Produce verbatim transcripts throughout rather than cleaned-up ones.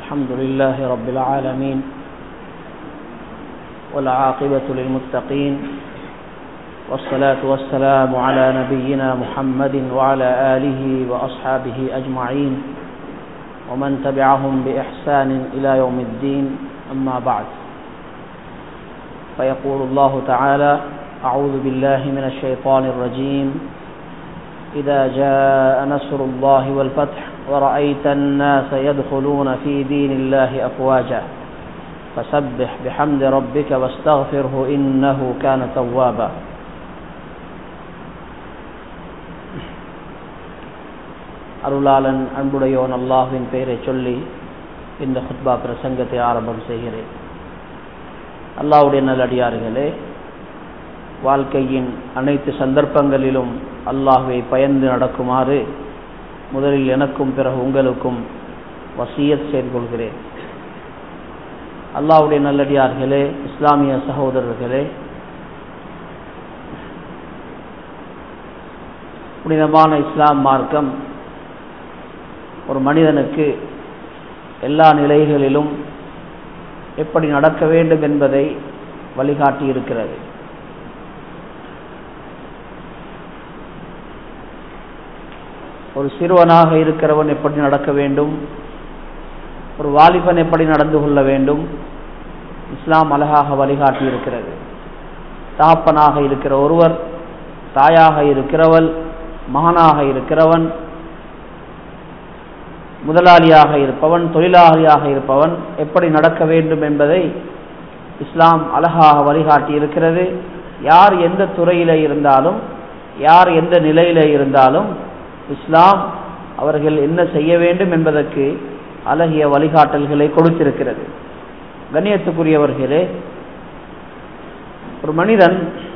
الحمد لله رب العالمين والعاقبة للمتقين والصلاة والسلام على نبينا محمد وعلى آله وأصحابه أجمعين ومن تبعهم بإحسان إلى يوم الدين أما بعد فيقول الله تعالى أعوذ بالله من الشيطان الرجيم إذا جاء نصر الله والفتح ورأيت الناس يدخلون في دين الله أفواجا فسبح بحمد ربك واستغفره إنه كان توابا. அருளாளன் அன்புடையோன் அல்லாஹ்வின் பெயரை சொல்லி இந்த குத்பா பிரசங்கத்தை ஆரம்பம் செய்கிறேன். அல்லாஹ்வுடைய நல்லடியார்களே, வாழ்க்கையின் அனைத்து சந்தர்ப்பங்களிலும் அல்லாஹ்வை பயந்து நடக்குமாறு முதலில் எனக்கும் பிறகு உங்களுக்கும் வசியத் செய்து கொள்கிறேன். அல்லாஹ்வுடைய நல்லடியார்களே, இஸ்லாமிய சகோதரர்களே, புனிதமான இஸ்லாம் மார்க்கம் ஒரு மனிதனுக்கு எல்லா நிலைகளிலும் எப்படி நடக்க வேண்டும் என்பதை வழிகாட்டி இருக்கிறது. ஒரு சிறுவனாக இருக்கிறவன் எப்படி நடக்க வேண்டும், ஒரு வாலிபன் எப்படி நடந்து கொள்ள வேண்டும், இஸ்லாம் அழகாக வழிகாட்டி இருக்கிறது. தகப்பனாக இருக்கிற ஒருவர், தாயாக இருக்கிறவள், மகனாக இருக்கிறவன், முதலாளியாக இருப்பவன், தொழிலாளியாக இருப்பவன் எப்படி நடக்க வேண்டும் என்பதை இஸ்லாம் அழகாக வழிகாட்டி இருக்கிறது. யார் எந்த துறையில இருந்தாலும், யார் எந்த நிலையில இருந்தாலும் இஸ்லாம் அவர்கள் என்ன செய்ய வேண்டும் என்பதற்கு அழகிய வழிகாட்டல்களை கொடுத்திருக்கிறது. கண்ணியத்துக்குரியவர்களே, ஒரு மனிதன்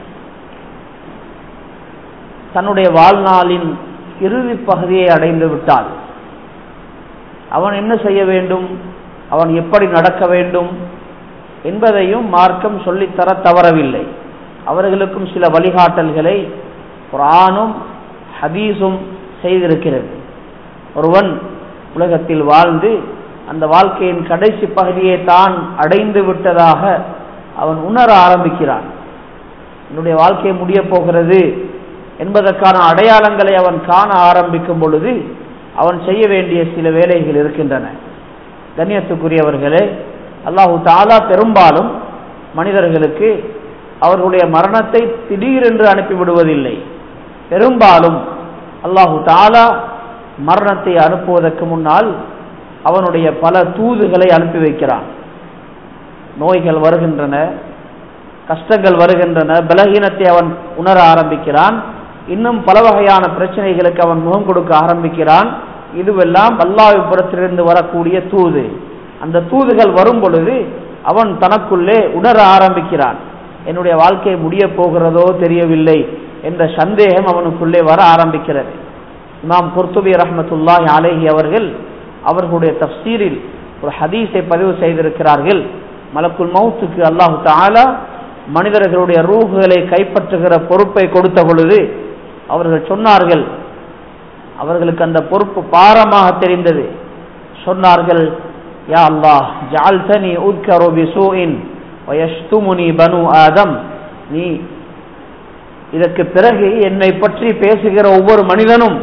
தன்னுடைய வாழ்நாளின் இறுதி பகுதியை அடைந்து விட்டால் அவன் என்ன செய்ய வேண்டும், அவன் எப்படி நடக்க வேண்டும் என்பதையும் மார்க்கம் சொல்லித்தர தவறவில்லை. அவர்களுக்கும் சில வழிகாட்டல்களை குர்ஆனும் ஹதீஸும் செய்திருக்கிறது. ஒருவன் உலகத்தில் வாழ்ந்து அந்த வாழ்க்கையின் கடைசி பகுதியை தான் அடைந்து விட்டதாக அவன் உணர ஆரம்பிக்கிறான். என்னுடைய வாழ்க்கை முடிய போகிறது என்பதற்கான அடையாளங்களை அவன் காண ஆரம்பிக்கும் பொழுது அவன் செய்ய வேண்டிய சில வேலைகள் இருக்கின்றன. கண்ணியத்துக்குரியவர்களே, அல்லாஹு தஆலா பெரும்பாலும் மனிதர்களுக்கு அவர்களுடைய மரணத்தை திடீரென்று அனுப்பிவிடுவதில்லை. பெரும்பாலும் அல்லாஹு தஆலா மரணத்தை அனுப்புவதற்கு முன்னால் அவனுடைய பல தூதுகளை அனுப்பி வைக்கிறான். நோய்கள் வருகின்றன, கஷ்டங்கள் வருகின்றன, பலகீனத்தை அவன் உணர ஆரம்பிக்கிறான், இன்னும் பல வகையான பிரச்சனைகளுக்கு அவன் முகம் கொடுக்க ஆரம்பிக்கிறான். இதுவெல்லாம் அல்லாஹ்வின் புறத்திலிருந்து வரக்கூடிய தூது. அந்த தூதுகள் வரும் பொழுது அவன் தனக்குள்ளே உணர ஆரம்பிக்கிறான். என்னுடைய வாழ்க்கை முடிய போகிறதோ தெரியவில்லை என்ற சந்தேகம் அவனுக்குள்ளே வர ஆரம்பிக்கிறது. இமாம் குர்துபி ரஹ்மத்துல்லாஹி அலைஹி அவர்கள் அவர்களுடைய தஃப்சீரில் ஒரு ஹதீஸை பதிவு செய்திருக்கிறார்கள். மலக்குல் மௌத்துக்கு அல்லாஹு தஆலா மனிதர்களுடைய ரூஹுகளை கைப்பற்றுகிற பொறுப்பை கொடுத்த பொழுது அவர்கள் சொன்னார்கள், அவர்களுக்கு அந்த பொறுப்பு பாரமாக தெரிந்தது. சொன்னார்கள், யா அல்லாஹ் ஜஅல்தனி உத்கரு பிஸூஇன் வயஷ்துமுனி பனு ஆதம், நீ இதற்கு பிறகு என்னை பற்றி பேசுகிற ஒவ்வொரு மனிதனும்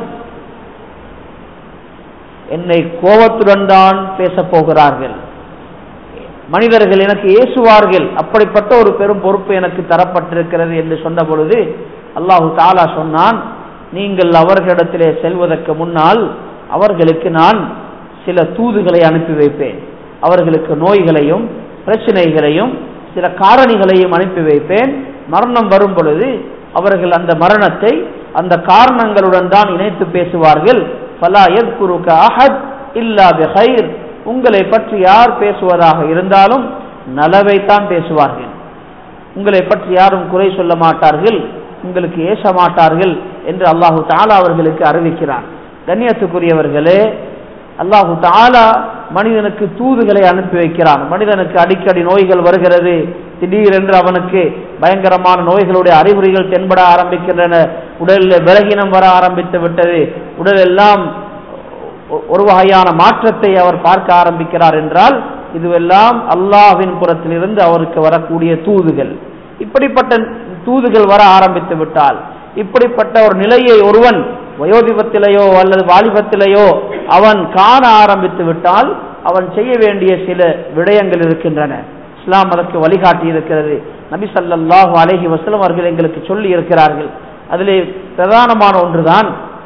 என்னை கோபத்துடன் தான் பேசப் போகிறார்கள், மனிதர்கள் எனக்கு ஏசுவார்கள், அப்படிப்பட்ட ஒரு பெரும் பொறுப்பு எனக்கு தரப்பட்டிருக்கிறது என்று சொன்ன பொழுது அல்லாஹு தஆலா சொன்னான், நீங்கள் அவர்களிடத்திலே செல்வதற்கு முன்னால் அவர்களுக்கு நான் சில தூதுகளை அனுப்பி வைப்பேன். அவர்களுக்கு நோய்களையும் பிரச்சனைகளையும் சில காரணிகளையும் அனுப்பி வைப்பேன். மரணம் வரும் பொழுது அவர்கள் அந்த மரணத்தை அந்த காரணங்களுடன் தான் இணைத்து பேசுவார்கள். ஃபலா யذ்குருக அஹத் இல்லா பிகைர், உங்களை பற்றி யார் பேசுவதாக இருந்தாலும் நலவைத்தான் பேசுவார்கள். உங்களை பற்றி யாரும் குறை சொல்ல மாட்டார்கள், உங்களுக்கு ஏச மாட்டார்கள் என்று அல்லாஹு தஆலா அவர்களுக்கு அறிவிக்கிறான். கண்ணியத்துக்குரியவர்களே, அல்லாஹு தஆலா மனிதனுக்கு தூதுகளை அனுப்பி வைக்கிறான். மனிதனுக்கு அடிக்கடி நோய்கள் வருகிறது, திடீரென்று அவனுக்கு பயங்கரமான நோய்களுடைய அறிகுறிகள் தென்பட ஆரம்பிக்கின்றன, உடலில் பலகீனம் வர ஆரம்பித்து விட்டது, உடல் எல்லாம் ஒரு வகையான மாற்றத்தை அவர் பார்க்க ஆரம்பிக்கிறார் என்றால் இதுவெல்லாம் அல்லாஹ்வின் புறத்திலிருந்து அவருக்கு வரக்கூடிய தூதுகள். இப்படிப்பட்ட தூதுகள் வர ஆரம்பித்து விட்டால், இப்படிப்பட்ட ஒரு நிலையை ஒருவன் வயோதிபத்திலேயோ அல்லது வாலிபத்திலேயோ அவன் காண ஆரம்பித்து விட்டால் அவன் செய்ய வேண்டிய சில விடயங்கள் இருக்கின்றன. இஸ்லாம் அதற்கு வழிகாட்டி இருக்கிறது. நபி ஸல்லல்லாஹு அலைஹி வஸல்லம் அவர்கள் எங்களுக்கு சொல்லி இருக்கிறார்கள். அதிலே பிரதானமான ஒன்றுதான்,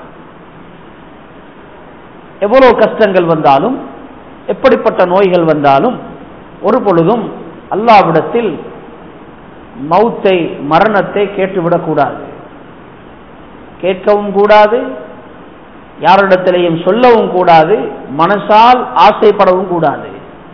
எவ்வளவு கஷ்டங்கள் வந்தாலும் எப்படிப்பட்ட நோய்கள் வந்தாலும் ஒரு பொழுதும் அல்லாஹ்விடத்தில் மௌத்தை மரணத்தை கேட்டுவிடக்கூடாது. கேட்கவும் கூடாது, யாரிடத்திலேயும் சொல்லவும் கூடாது, மனசால் ஆசைப்படவும் கூடாது.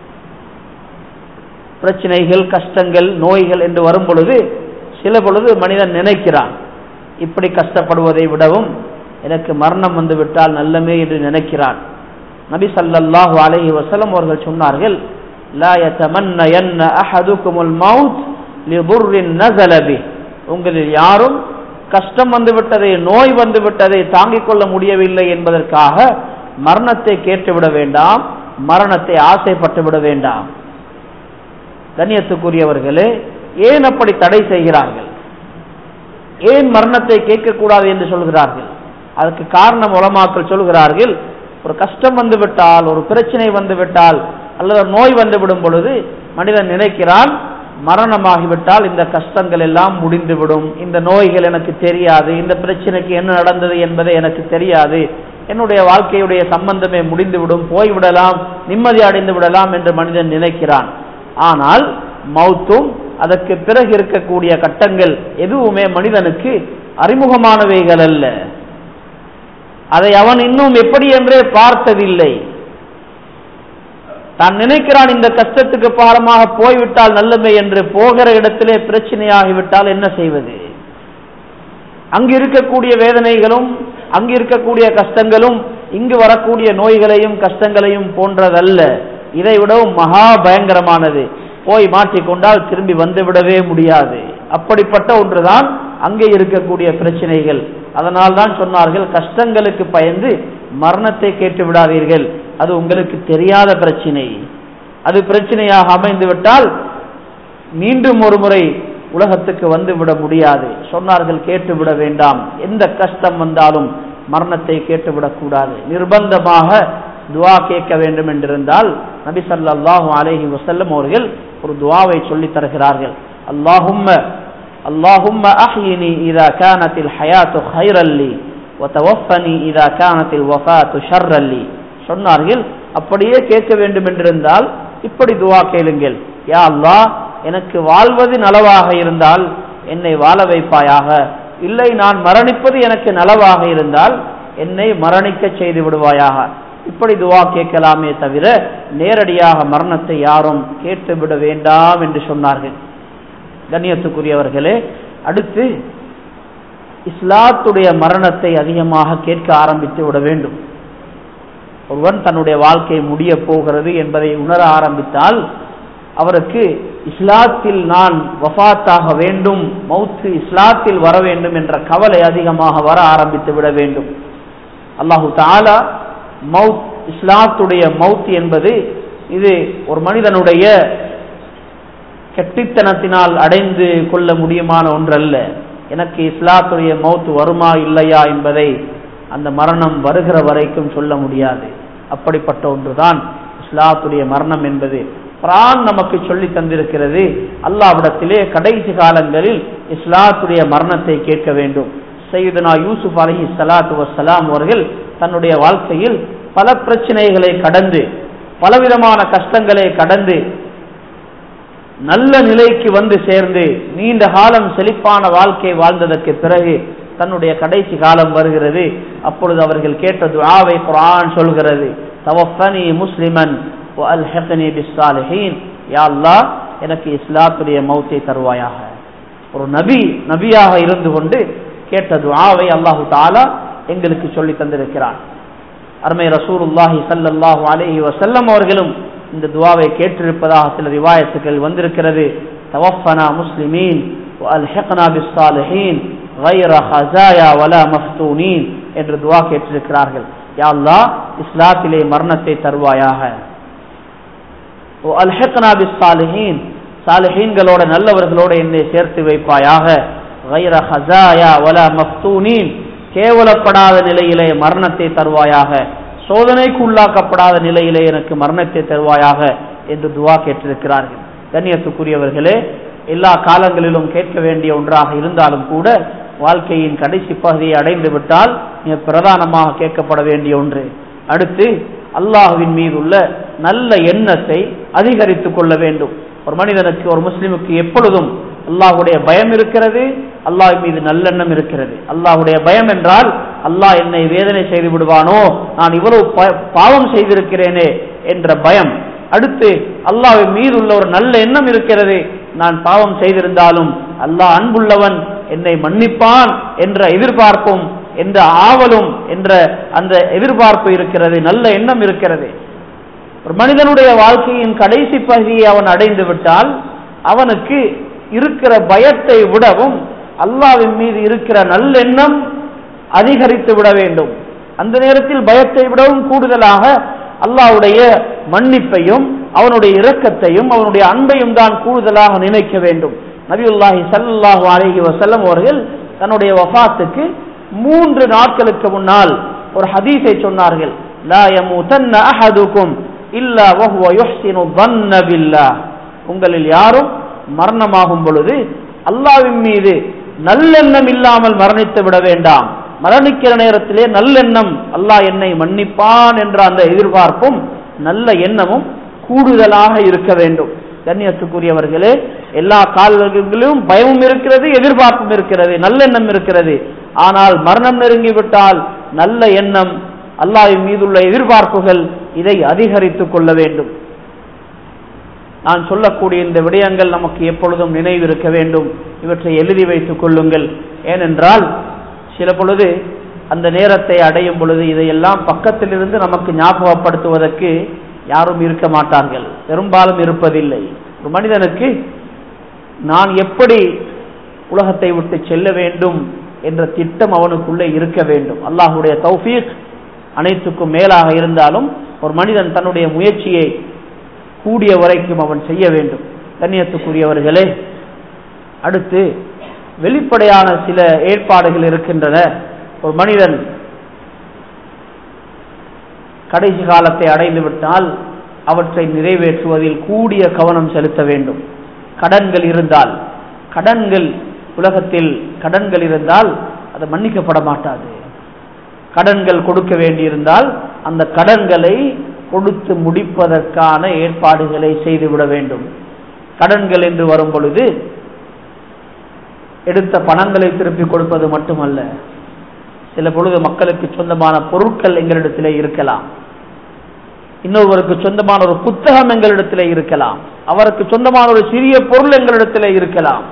பிரச்சனைகள், கஷ்டங்கள், நோய்கள் என்று வரும் பொழுது சில பொழுது மனிதன் நினைக்கிறான், இப்படி கஷ்டப்படுவதை விடவும் எனக்கு மரணம் வந்து விட்டால் நல்லமே என்று நினைக்கிறான். நபி ஸல்லல்லாஹு அலைஹி வஸல்லம் அவர்கள் சொன்னார்கள், லா யதமன்னயன்ன அஹதுகுமுல் மௌத் லிதுர்ரின் நஸல பிஹி. உங்களில் யாரும் கஷ்டம் வந்து விட்டதை, நோய் வந்து விட்டதை தாங்கிக் கொள்ள முடியவில்லை என்பதற்காக மரணத்தை கேட்டுவிட வேண்டாம், மரணத்தை ஆசைப்பட்டு விட வேண்டாம். கண்ணியத்துக்குரியவர்களே, ஏன் அப்படி தடை செய்கிறார்கள்? ஏன் மரணத்தை கேட்கக்கூடாது என்று சொல்கிறார்கள்? அதற்கு காரணம் உலமாக்கள் சொல்கிறார்கள், ஒரு கஷ்டம் வந்து விட்டால், ஒரு பிரச்சனை வந்து விட்டால் அல்லது நோய் வந்து விடும் பொழுது மனிதன் நினைக்கிறான், மரணமாகிவிட்டால் இந்த கஷ்டங்கள் எல்லாம் முடிந்துவிடும், இந்த நோய்கள் எனக்கு தெரியாது, இந்த பிரச்சனைக்கு என்ன நடந்தது என்பதை எனக்கு தெரியாது, என்னுடைய வாழ்க்கையுடைய சம்பந்தமே முடிந்துவிடும், போய்விடலாம், நிம்மதி அடைந்து விடலாம் என்று மனிதன் நினைக்கிறான். ஆனால் மௌத்தும் அதற்கு பிறகு இருக்கக்கூடிய கட்டங்கள் எதுவுமே மனிதனுக்கு அறிமுகமானவைகள் அல்ல. அதை அவன் இன்னும் எப்படி என்றே பார்த்ததில்லை. தான் நினைக்கிறான் இந்த கஷ்டத்துக்கு பாரமாக போய்விட்டால் நல்லமே என்று, போகிற இடத்திலே பிரச்சனையாகிவிட்டால் என்ன செய்வது? அங்கு இருக்கக்கூடிய வேதனைகளும் அங்கு இருக்கக்கூடிய கஷ்டங்களும் இங்கு வரக்கூடிய நோய்களையும் கஷ்டங்களையும் போன்றதல்ல, இதை விடவும் மகா பயங்கரமானது. போய் மாற்றிக்கொண்டால் திரும்பி வந்துவிடவே முடியாது. அப்படிப்பட்ட ஒன்றுதான் அங்கே இருக்கக்கூடிய பிரச்சனைகள். அதனால் தான் சொன்னார்கள், கஷ்டங்களுக்கு பயந்து மரணத்தை கேட்டு விடாதீர்கள், அது உங்களுக்கு தெரியாத பிரச்சனை. அது பிரச்சனையாக அமைந்து விட்டால் மீண்டும் ஒரு முறை உலகத்துக்கு வந்து விட முடியாது. சொன்னார்கள், கேட்டு விட வேண்டாம். எந்த கஷ்டம் வந்தாலும் மரணத்தை கேட்டுவிடக்கூடாது. நிர்பந்தமாக துவா கேட்க வேண்டும் என்றிருந்தால் நபி ஸல்லல்லாஹு அலைஹி வஸல்லம் அவர்கள் ஒரு துவாவை சொல்லி தருகிறார்கள். அல்லாஹும்ம அல்லாஹும்ம அஹ்யினி இதா கானத்தில் ஹயாத்து கைரல் லி வ தவஃபனி இதா கானத்தில் வஃபாத்து ஷர்ரல் லி. சொன்னார்கள், அப்படியே கேட்க வேண்டும் என்றிருந்தால் இப்படி துவா கேளுங்கள், யா அல்லாஹ், எனக்கு வாழ்வது நலவாக இருந்தால் என்னை வாழ வைப்பாயாக, இல்லை நான் மரணிப்பது எனக்கு நலவாக இருந்தால் என்னை மரணிக்க செய்து விடுவாயாக. இப்படி துவா கேட்கலாமே தவிர நேரடியாக மரணத்தை யாரும் கேட்டுவிட வேண்டாம் என்று சொன்னார்கள். கண்ணியத்துக்குரியவர்களே, அடுத்து இஸ்லாத்துடைய மரணத்தை அதிகமாக கேட்க ஆரம்பித்து விட வேண்டும். ஒருவன் தன்னுடைய வாழ்க்கை முடிய போகிறது என்பதை உணர ஆரம்பித்தால் அவருக்கு இஸ்லாத்தில் நான் வஃபாத்தாக வேண்டும், மௌத்து இஸ்லாத்தில் வர வேண்டும் என்ற கவலை அதிகமாக வர ஆரம்பித்து விட வேண்டும். அல்லாஹு தஆலா மௌத், இஸ்லாத்துடைய மௌத் என்பது இது ஒரு மனிதனுடைய கெட்டித்தனத்தினால் அடைந்து கொள்ள முடியுமான ஒன்றல்ல. எனக்கு இஸ்லாத்துடைய மௌத் வருமா இல்லையா என்பதை அந்த மரணம் வருகிற வரைக்கும் சொல்ல முடியாது. அப்படிப்பட்ட ஒன்றுதான் இஸ்லாத்துடைய மரணம் என்பது. குர்ஆன் நமக்கு சொல்லி தந்திருக்கிறது, அல்லாஹ்விடத்திலே கடைசி காலங்களில் இஸ்லாத்துடைய மரணத்தை கேட்க வேண்டும். சையதுனா யூசுப் அலைஹி ஸலாத்து வஸ்ஸலாம் அவர்கள் தன்னுடைய வாழ்க்கையில் பல பிரச்சனைகளை கடந்து, பலவிதமான கஷ்டங்களை கடந்து நல்ல நிலைக்கு வந்து சேர்ந்து நீண்ட காலம் செழிப்பான வாழ்க்கை வாழ்ந்ததற்கு பிறகு தன்னுடைய கடைசி காலம் வருகிறது. அப்பொழுது அவர்கள் கேட்ட துஆவை குர்ஆன் சொல்கிறது, தவஃபனி முஸ்லிமன் வ அல்ஹிக்னி பிஸ்ஸாலிஹீன். யா அல்லாஹ், எனக்கு இஸ்லாத்துடைய மௌத்தை தருவாயாக. ஒரு நபி நபியாக இருந்து கொண்டு கேட்ட துஆவை அல்லாஹு தஆலா எங்களுக்கு சொல்லி தந்திருக்கிறான். அருமை ரசூலுல்லாஹி ஸல்லல்லாஹு அலைஹி வஸல்லம் அவர்களும் இந்த துஆவை கேட்டிருப்பதாக சில ரிவாயத்துகள் வந்திருக்கிறது. தவஃபனா முஸ்லிமீன் வ அல்ஹிக்னா பிஸ்ஸாலிஹீன் கைர ஹஸாயா வலா மஃதூனீன் என்று துஆ கேட்டிருக்கிறார்கள். யா அல்லாஹ், இஸ்லாத்திலே மரணத்தை தருவாயாக. அல்ஹக்னா பிஸ்ஸாலிஹீன், சாலிஹீன்களோட நல்லவர்களோட என்னை சேர்த்து வைப்பாயாக. கைர ஹஸாயா வலா மஃப்தூனீன், கேவலப்படாத நிலையிலே மரணத்தை தருவாயாக, சோதனைக்கு உள்ளாக்கப்படாத நிலையிலே எனக்கு மரணத்தை தருவாயாக என்று துவா கேட்டிருக்கிறார்கள். கண்ணியத்துக்குரியவர்களே, எல்லா காலங்களிலும் கேட்க வேண்டிய ஒன்றாக இருந்தாலும் கூட வாழ்க்கையின் கடைசி பகுதியை அடைந்து விட்டால் மிக பிரதானமாக கேட்கப்பட வேண்டிய ஒன்று. அடுத்து அல்லாஹ்வின் மீது உள்ள நல்ல எண்ணத்தை அதிகரித்துக் கொள்ள வேண்டும். ஒரு மனிதனுக்கு, ஒரு முஸ்லிமுக்கு எப்பொழுதும் அல்லாஹ்வுடைய பயம் இருக்கிறது, அல்லாஹ் மீது நல்லெண்ணம் இருக்கிறது. அல்லாஹ்வுடைய பயம் என்றால் அல்லாஹ் என்னை வேதனை செய்து விடுவானோ, நான் இவ்வளவு பாவம் செய்திருக்கிறேனே என்ற பயம். அடுத்து அல்லாஹ்வின் மீது உள்ள ஒரு நல்ல எண்ணம் இருக்கிறது, நான் பாவம் செய்திருந்தாலும் அல்லாஹ் அன்புள்ளவன், என்னை மன்னிப்பான் என்ற எதிர்பார்ப்பும் என்ற ஆவலும் என்ற அந்த எதிர்பார்ப்பு இருக்கிறது, நல்ல எண்ணம் இருக்கிறது. ஒரு மனிதனுடைய வாழ்க்கையின் கடைசி பகுதியை அவன் அடைந்து விட்டால் அவனுக்கு இருக்கிற பயத்தை விடவும் அல்லாஹ்வின் மீது இருக்கிற நல்லெண்ணம் அதிகரித்து விட வேண்டும். அந்த நேரத்தில் பயத்தை விடவும் கூடுதலாக அல்லாஹ்வுடைய மன்னிப்பையும் அவனுடைய இரக்கத்தையும் அவனுடைய அன்பையும் தான் கூடுதலாக நினைக்க வேண்டும். நபியுல்லாஹி ஸல்லல்லாஹு அலைஹி வஸல்லம் அவர்கள் தன்னுடைய வஃபாத்துக்கு மூன்று நாட்களுக்கு முன்னால் ஒரு ஹதீஸை சொன்னார்கள். லா யமூதன்ன அஹதுக்கும் இல்லா வஹுவ யுஹ்சினு ظن பில்லாஹ், உங்களில் யாரும் மரணமாகும் பொழுது அல்லாஹ்வின் மீது நல்லெண்ணம் இல்லாமல் மரணித்து விட வேண்டாம். மரணிக்கிற நேரத்திலே நல்லெண்ணம், அல்லாஹ் என்னை மன்னிப்பான் என்ற அந்த எதிர்பார்ப்பும் நல்ல எண்ணமும் கூடுதலாக இருக்க வேண்டும். கண்ணியத்துக்குரியவர்களே, எல்லா காலங்களிலும் பயமும் இருக்கிறது, எதிர்பார்ப்பும் இருக்கிறது, நல்லெண்ணம் இருக்கிறது. ஆனால் மரணம் நெருங்கிவிட்டால் நல்ல எண்ணம், அல்லாஹ்வின் மீதுள்ள எதிர்பார்ப்புகள், இதை அதிகரித்துக் கொள்ள வேண்டும். நான் சொல்லக்கூடிய இந்த விடயங்கள் நமக்கு எப்பொழுதும் நினைவு இருக்க வேண்டும். இவற்றை எழுதி வைத்துக் கொள்ளுங்கள். ஏனென்றால் சில பொழுது அந்த நேரத்தை அடையும் பொழுது இதையெல்லாம் பக்கத்திலிருந்து நமக்கு ஞாபகப்படுத்துவதற்கு யாரும் இருக்க மாட்டார்கள், பெரும்பாலும் இருப்பதில்லை. ஒரு மனிதனுக்கு நான் எப்படி உலகத்தை விட்டு செல்ல வேண்டும் என்ற திட்டம் அவனுக்குள்ளே இருக்க வேண்டும். அல்லாஹ்வுடைய தௌஃபீக் அனைத்துக்கும் மேலாக இருந்தாலும் ஒரு மனிதன் தன்னுடைய முயற்சியை கூடிய வரைக்கும் அவன் செய்ய வேண்டும். கண்ணியத்துக்குரியவர்களே, அடுத்து வெளிப்படையான சில ஏற்பாடுகள் இருக்கின்றன. ஒரு மனிதன் கடைசி காலத்தை அடைந்து விட்டால் அவற்றை நிறைவேற்றுவதில் கூடிய கவனம் செலுத்த வேண்டும். கடன்கள் இருந்தால், கடன்கள் உலகத்தில் கடன்கள் இருந்தால் அது மன்னிக்கப்பட மாட்டாது. கடன்கள் கொடுக்க வேண்டியிருந்தால் அந்த கடன்களை கொடுத்து முடிப்பதற்கான ஏற்பாடுகளை செய்துவிட வேண்டும். கடன்கள் என்று வரும் பொழுது எடுத்த பணங்களை திருப்பி கொடுப்பது மட்டுமல்ல, சில பொழுது மக்களுக்கு சொந்தமான பொருட்கள் எங்களிடத்திலே இருக்கலாம், இன்னொருவருக்கு சொந்தமான ஒரு புத்தகம் எங்களிடத்திலே இருக்கலாம், அவருக்கு சொந்தமான ஒரு சிறிய பொருள் எங்களிடத்திலே இருக்கலாம்.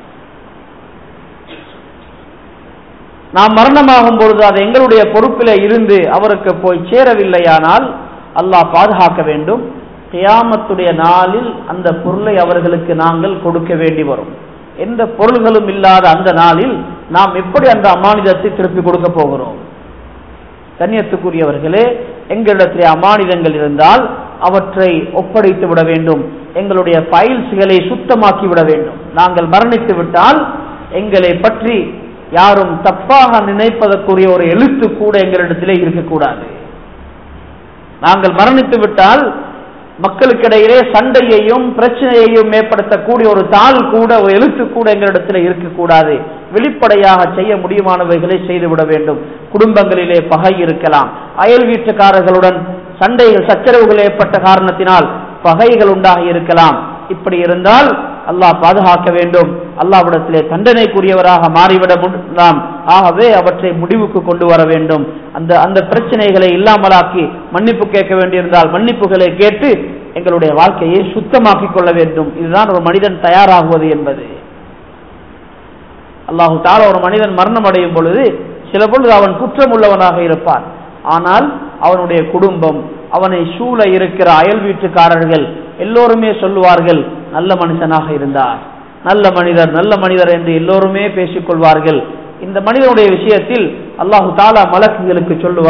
நாம் மரணமாகும் பொழுது அது எங்களுடைய பொறுப்பிலே இருந்து அவருக்கு போய் சேரவில்லையானால் அல்லாஹ் பாதுகாக்க வேண்டும். கியாமத்துடைய நாளில் அந்த பொருளை அவர்களுக்கு நாங்கள் கொடுக்க வேண்டி வரும். எந்த பொருள்களும் இல்லாத அந்த நாளில் நாம் எப்படி அந்த அமானிதத்தை திருப்பி கொடுக்க போகிறோம்? கண்ணியத்துக்குரியவர்களே, எங்களிடத்திலே அமானிதங்கள் இருந்தால் அவற்றை ஒப்படைத்து விட வேண்டும். எங்களுடைய ஃபைல்ஸ்களை சுத்தமாக்கி விட வேண்டும். நாங்கள் மரணித்து விட்டால் எங்களை பற்றி யாரும் தப்பாக நினைப்பதற்குரிய ஒரு எழுத்து கூட எங்களிடத்திலே இருக்கக்கூடாது. நாங்கள் மரணித்து விட்டால் மக்களுக்கிடையிலே சண்டையையும் பிரச்சனையையும் ஏற்படுத்தக்கூடிய ஒரு தாள் கூட, ஒரு எழுத்து கூட எங்களிடத்தில் இருக்கக்கூடாது. வெளிப்படையாக செய்ய முடியுமானவைகளை செய்துவிட வேண்டும். குடும்பங்களிலே பகை இருக்கலாம், அயல் வீட்டுக்காரர்களுடன் சண்டைகள் சச்சரவுகள் ஏற்பட்ட காரணத்தினால் பகைகள் உண்டாகி இருக்கலாம். இப்படி இருந்தால் அல்லாஹ் பாதுகாக்க வேண்டும். அல்லாஹ்விடத்திலே தண்டனைக்குரியவராக மாறிவிட நாம். ஆகவே அவற்றை முடிவுக்கு கொண்டு வர வேண்டும். அந்த அந்த பிரச்சனைகளை இல்லாமலாக்கி மன்னிப்பு கேட்க வேண்டியிருந்தால் மன்னிப்புகளை கேட்டு எங்களுடைய வாழ்க்கையை சுத்தமாக்கி கொள்ள வேண்டும். இதுதான் ஒரு மனிதன் தயாராகுவது என்பது. அல்லாஹு தஆலா ஒரு மனிதன் மரணம் அடையும் பொழுது சில பொழுது அவன் குற்றம் உள்ளவனாக இருப்பான். ஆனால் அவனுடைய குடும்பம், அவனை சூழ இருக்கிற அயல் வீட்டுக்காரர்கள் எல்லோருமே சொல்லுவார்கள், நல்ல மனுஷனாக இருந்தார், நல்ல மனிதர், நல்ல மனிதர் என்று எல்லோருமே பேசிக்கொள்வார்கள். இந்த மனிதனுடைய விஷயத்தில் அல்லாஹு தஆலா மலக்குகளுக்கு சொல்லுவான்,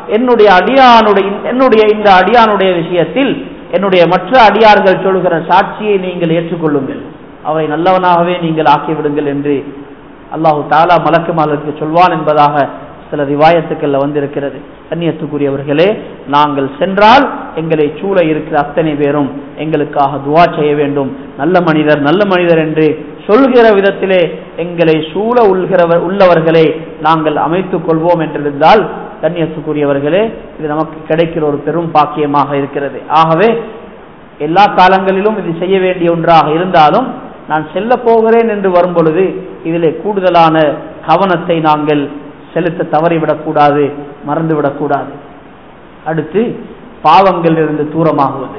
என்னுடைய அடியானுடைய என்னுடைய இந்த அடியானுடைய விஷயத்தில் என்னுடைய மற்ற அடியார்கள் சொல்கிற சாட்சியை நீங்கள் ஏற்றுக்கொள்ளுங்கள், அவரை நல்லவனாகவே நீங்கள் ஆக்கிவிடுங்கள் என்று அல்லாஹு தஆலா மலக்குமார்களுக்கு சொல்வான் என்பதாக சில ரிவாயத்துக்கள்ல வந்திருக்கிறது. கண்ணியத்துக்குரியவர்களே, நாங்கள் சென்றால் எங்களை சூழ இருக்கிற அத்தனை பேரும் எங்களுக்காக துஆ செய்ய வேண்டும். நல்ல மனிதர் நல்ல மனிதர் என்று சொல்கிற விதத்திலே எங்களை சூழ உள்கிறவர் உள்ளவர்களை நாங்கள் அமைத்துக் கொள்வோம் என்றிருந்தால் கண்ணியத்துக்குரியவர்களே, இது நமக்கு கிடைக்கிற ஒரு பெரும் பாக்கியமாக இருக்கிறது. ஆகவே எல்லா காலங்களிலும் இது செய்ய வேண்டிய ஒன்றாக இருந்தாலும் நான் செல்ல போகிறேன் என்று வரும் பொழுது இதிலே கூடுதலான கவனத்தை நாங்கள் செலுத்த தவறிவிடக்கூடாது, மறந்துவிடக்கூடாது. அடுத்து பாவங்கள் இருந்து தூரமாகுவது.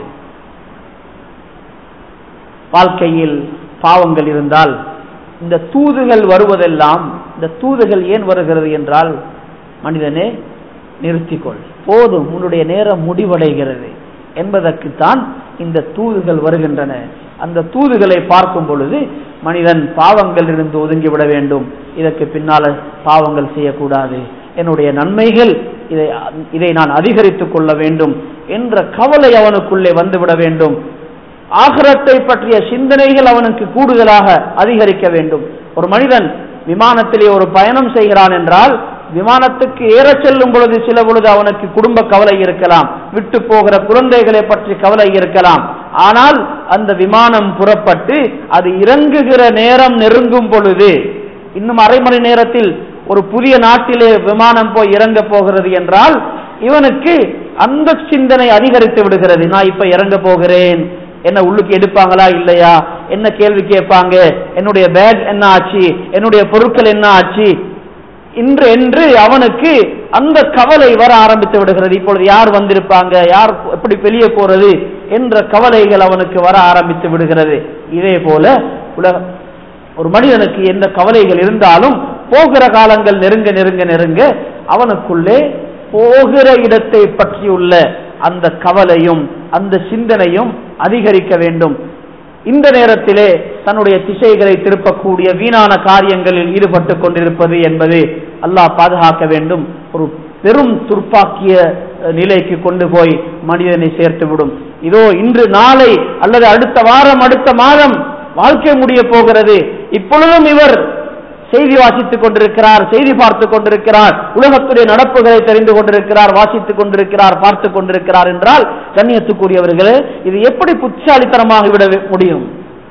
வாழ்க்கையில் பாவங்கள் இருந்தால் இந்த தூதுகள் வருவதெல்லாம், இந்த தூதுகள் ஏன் வருகிறது என்றால், மனிதனே நிறுத்திக்கொள், போதும், உன்னுடைய நேரம் முடிவடைகிறது என்பதற்குத்தான் இந்த தூதுகள் வருகின்றன. அந்த தூதுகளை பார்க்கும் பொழுது மனிதன் பாவங்கள் இருந்து ஒதுங்கிவிட வேண்டும். இதற்கு பின்னால பாவங்கள் செய்யக்கூடாது, என்னுடைய நன்மைகள் இதை இதை நான் அதிகரித்துக் கொள்ள வேண்டும் என்ற கவலை அவனுக்குள்ளே வந்துவிட வேண்டும். ஆகிரத்தை பற்றிய சிந்தனைகள் அவனுக்கு கூடுதலாக அதிகரிக்க வேண்டும். ஒரு மனிதன் விமானத்திலே ஒரு பயணம் செய்கிறான் என்றால் விமானத்துக்கு ஏற செல்லும் பொழுது சில பொழுது அவனுக்கு குடும்ப கவலை இருக்கலாம், விட்டு போகிற குழந்தைகளை பற்றி கவலை இருக்கலாம். ஆனால் அந்த விமானம் புறப்பட்டு அது இறங்குகிற நேரம் நெருங்கும் பொழுது, இன்னும் அரை மணி நேரத்தில் ஒரு புதிய நாட்டிலே விமானம் போய் இறங்க போகிறது என்றால் இவனுக்கு அந்த சிந்தனை அதிகரித்து விடுகிறது. நான் இப்ப இறங்க போகிறேன், என்ன உள்ளுக்கு எடுப்பாங்களா இல்லையா, என்ன கேள்வி கேட்பாங்க, என்னுடைய பேக் என்ன ஆச்சு, என்னுடைய பொருட்கள் என்ன ஆச்சு இன்று என்று அவனுக்கு அந்த கவலை வர ஆரம்பித்து விடுகிறது. இப்பொழுது யார் வந்திருப்பாங்க, யார் எப்படி வெளியே போறது என்ற கவலைகள் அவனுக்கு வர ஆரம்பித்து விடுகிறது. இதே போல உலக ஒரு மனிதனுக்கு எந்த கவலைகள் இருந்தாலும் போகிற காலங்கள் நெருங்க நெருங்க நெருங்க அவனுக்குள்ளே போகிற இடத்தை பற்றியுள்ள அந்த கவலையும் அந்த சிந்தனையும் அதிகரிக்க வேண்டும். இந்த நேரத்திலே தன்னுடைய திசைகளை திருப்பக்கூடிய வீணான காரியங்களில் ஈடுபட்டு கொண்டிருப்பது என்பது அல்லாஹ் பாதுகாக்க வேண்டும். ஒரு பெரும் துர்ப்பாக்கிய நிலைக்கு கொண்டு போய் மனிதனை சேர்த்து விடும். இதோ இன்று நாளை அல்லது அடுத்த வாரம் அடுத்த மாதம் வாழ்க்கை முடிய போகிறது, இப்பொழுதும் இவர் செய்தி வாசித்துக் கொண்டிருக்கிறார், செய்தி பார்த்துக் கொண்டிருக்கிறார், உலகத்துடைய நடப்புகளை தெரிந்து கொண்டிருக்கிறார், வாசித்துக் கொண்டிருக்கிறார், பார்த்துக் கொண்டிருக்கிறார் என்றால் கண்ணியத்துக்குரியவர்களே, இது எப்படி புத்திசாலித்தனமாக விட முடியும்?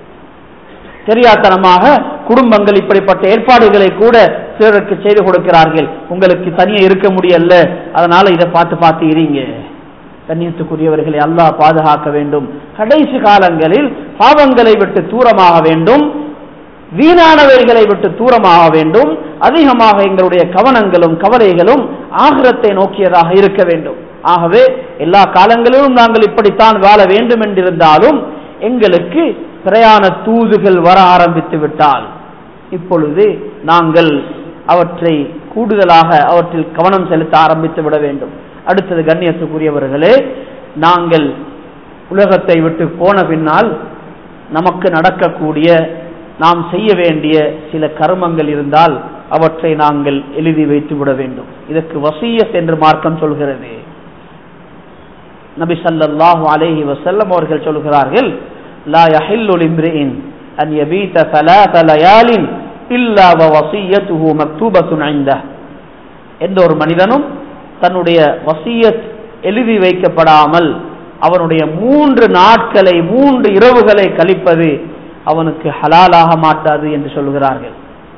தெரியாத்தனமாக குடும்பங்கள் இப்படிப்பட்ட ஏற்பாடுகளை கூட சிலருக்கு செய்து கொடுக்கிறார்கள். உங்களுக்கு தனியே இருக்க முடியல, அதனால இதை பார்த்து பார்த்து இருங்க. கண்ணியத்துக்குரியவர்களை அல்லாஹ் பாதுகாக்க வேண்டும். கடைசி காலங்களில் பாவங்களை விட்டு தூரமாக வேண்டும், வீணானவைகளை விட்டு தூரமாக வேண்டும். அதிகமாக எங்களுடைய கவனங்களும் கவலைகளும் ஆகிரத்தை நோக்கியதாக இருக்க வேண்டும். ஆகவே எல்லா காலங்களிலும் நாங்கள் இப்படித்தான் வாழ வேண்டும் என்றிருந்தாலும் எங்களுக்கு பிரயாண தூதுகள் வர ஆரம்பித்து விட்டால் இப்பொழுது நாங்கள் அவற்றை கூடுதலாக அவற்றில் கவனம் செலுத்த ஆரம்பித்து விட வேண்டும். அடுத்தது கண்ணியத்துக்குரியவர்களே, நாங்கள் உலகத்தை விட்டு போன பின்னால் நமக்கு நடக்கக்கூடிய நாம் செய்ய வேண்டிய சில கர்மங்கள் இருந்தால் அவற்றை நாங்கள் எழுதி வைத்து விட வேண்டும். இதற்கு வசியத் என்று மார்க்கம் சொல்கிறது. நபி ஸல்லல்லாஹு அலைஹி வஸல்லம் அவர்கள் சொல்கிறார்கள், லா யஹில்லு லிம்ரிஇன் அன் யபீத ثلاث லயாலின் இல்லா வஸியத்துஹு மக்தூபத்துன் இன்தஹ். எந்த ஒரு மனிதனும் தன்னுடைய வசியத் எழுதி வைக்கப்படாமல் அவனுடைய மூன்று நாட்களை மூன்று இரவுகளை கழிப்பது அவனுக்கு ஹலாலாக மாட்டாது என்று சொல்கிறார்கள்.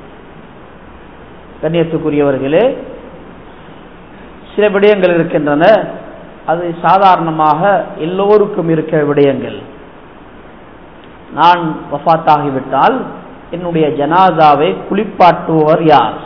கண்ணியத்துக்குரியவர்களே, சில விடயங்கள் இருக்கின்றன, அது சாதாரணமாக எல்லோருக்கும் இருக்கிற விடயங்கள். நான் வஃபாத்தாகிவிட்டால் என்னுடைய ஜனாதாவை குளிப்பாட்டுவர் யார்?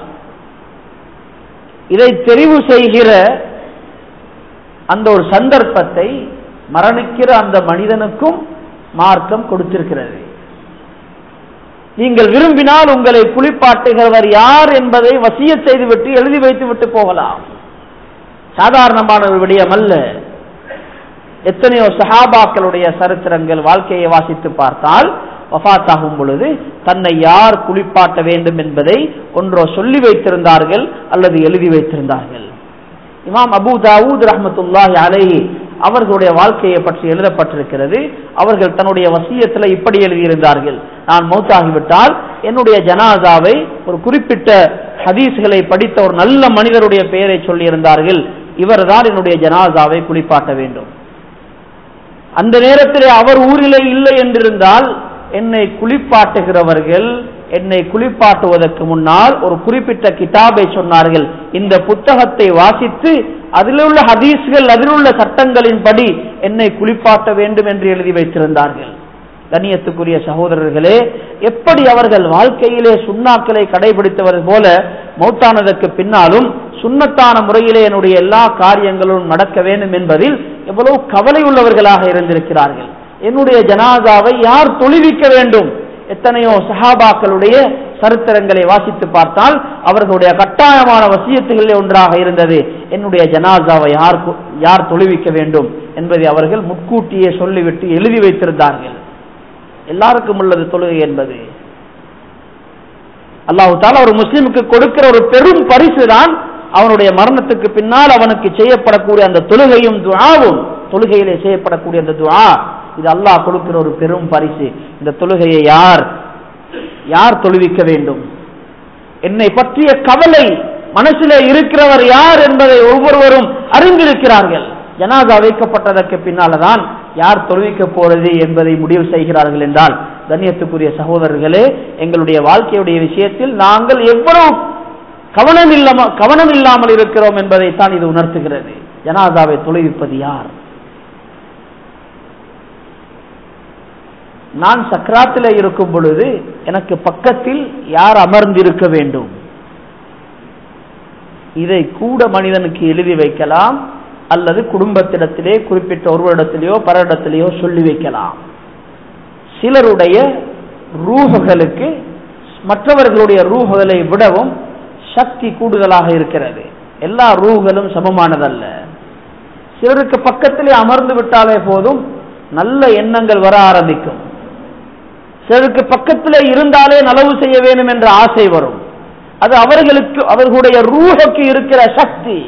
இதை தெரிவு செய்கிற அந்த ஒரு சந்தர்ப்பத்தை மரணிக்கிற அந்த மனிதனுக்கும் மார்க்கம் கொடுத்திருக்கிறது. நீங்கள் விரும்பினால் உங்களை குளிப்பாட்டுகிறவர் யார் என்பதை வசியத் செய்துவிட்டு எழுதி வைத்து விட்டு போகலாம். சாதாரணமான ஒரு விடயம் அல்ல. எத்தனையோ சஹாபாக்களுடைய சரித்திரங்கள் வாழ்க்கையை வாசித்து பார்த்தால் வஃபாத்தாகும் பொழுது தன்னை யார் குளிப்பாட்ட வேண்டும் என்பதை ஒன்றோ சொல்லி வைத்திருந்தார்கள் அல்லது எழுதி வைத்திருந்தார்கள். இமாம் அபூ தாவூத் ரஹ்மத்துல்லாஹி அலைஹி அவர்களுடைய வாழ்க்கையை பற்றி எழுதப்பட்டிருக்கிறது. அவர்கள் தன்னுடைய வசியத்தில் இப்படி எழுதியிருந்தார்கள், நான் மௌத்தாகிவிட்டால் என்னுடைய ஜனாசாவை ஒரு குறிப்பிட்ட ஹதீஸ்களை படித்த ஒரு நல்ல மனிதருடைய பெயரை சொல்லியிருந்தார்கள், இவர்தான் என்னுடைய ஜனாசாவை குளிப்பாட்ட வேண்டும். அந்த நேரத்தில் அவர் ஊரிலே இல்லை என்றிருந்தால் என்னை குளிப்பாட்டுகிறவர்கள் என்னை குளிப்பாட்டுவதற்கு முன்னால் ஒரு குறிப்பிட்ட கிதாபை சொன்னார்கள், இந்த புத்தகத்தை வாசித்து அதில் உள்ள ஹதீஸ்கள் அதில் உள்ள சட்டங்களின்படி என்னை குளிப்பாட்ட வேண்டும் என்று எழுதி வைத்திருந்தார்கள். கண்ணியத்துக்குரிய சகோதரர்களே, எப்படி அவர்கள் வாழ்க்கையிலே சுன்னாக்களை கடைபிடித்தவர் போல மௌத்தானதற்கு பின்னாலும் சுன்னத்தான முறையிலே என்னுடைய எல்லா காரியங்களும் நடக்க வேண்டும் என்பதில் எவ்வளவு கவலை உள்ளவர்களாக இருந்திருக்கிறார்கள். என்னுடைய ஜனாசாவை யார் தொழுவிக்க வேண்டும்? எத்தனையோ சஹாபாக்களுடைய சரித்திரங்களை வாசித்து பார்த்தால் அவர்களுடைய கட்டாயமான வசியத்துகளிலே ஒன்றாக இருந்தது, என்னுடைய ஜனாசாவை யார் யார் தொழுவிக்க வேண்டும் என்பதை அவர்கள் முன்கூட்டியே சொல்லிவிட்டு எழுதி வைத்திருந்தார்கள். எல்லாருக்கும் உள்ளது தொழுகை என்பது. அல்லாஹ் தஆலா ஒரு முஸ்லிமுக்கு கொடுக்கிற ஒரு பெரும் பரிசு தான் அவனுடைய மரணத்துக்கு பின்னால் அவனுக்கு செய்யப்படக்கூடிய அந்த தொழுகையும் துஆவும். தொழுகையிலே செய்யப்படக்கூடிய அந்த துஆ, இது அல்லாஹ் கொடுக்கிற ஒரு பெரும் பரிசு. இந்த தொழுகையை யார் யார் தொழுவிக்க வேண்டும், என்னை பற்றிய கவலை மனசிலே இருக்கிறவர் யார் என்பதை ஒவ்வொருவரும் அறிந்திருக்கிறார்கள். ஜனாசா வைக்கப்பட்டதற்கு பின்னால்தான் யார் தொழுவிக்க போறது என்பதை முடிவு செய்கிறார்கள் என்றால், கண்ணியத்துக்குரிய சகோதரர்களே, எங்களுடைய வாழ்க்கையுடைய விஷயத்தில் நாங்கள் எவ்வளவு கவனம் இல்லாமல் கவனம் இல்லாமல் இருக்கிறோம் என்பதைத்தான் இது உணர்த்துகிறது. ஜனாசாவை தொழுவிப்பது யார்? நான் சக்ராத்திலே இருக்கும் பொழுது எனக்கு பக்கத்தில் யார் அமர்ந்திருக்க வேண்டும், இதை கூட மனிதனுக்கு எழுதி வைக்கலாம், அல்லது குடும்பத்திடத்திலே குறிப்பிட்ட ஒருவரிடத்திலேயோ பலரிடத்திலேயோ சொல்லி வைக்கலாம். சிலருடைய ரூஹுகளுக்கு மற்றவர்களுடைய ரூஹுகளை விடவும் சக்தி கூடுதலாக இருக்கிறது. எல்லா ரூஹுகளும் சமமானதல்ல. சிலருக்கு பக்கத்திலே அமர்ந்து விட்டாலே போதும் நல்ல எண்ணங்கள் வர ஆரம்பிக்கும். சிலருக்கு பக்கத்திலே இருந்தாலே நலவு செய்ய வேண்டும் என்ற ஆசை வரும். அது அவர்களுக்கு அவர்களுடைய ரூஹுக்கு இருக்கிற சக்தி.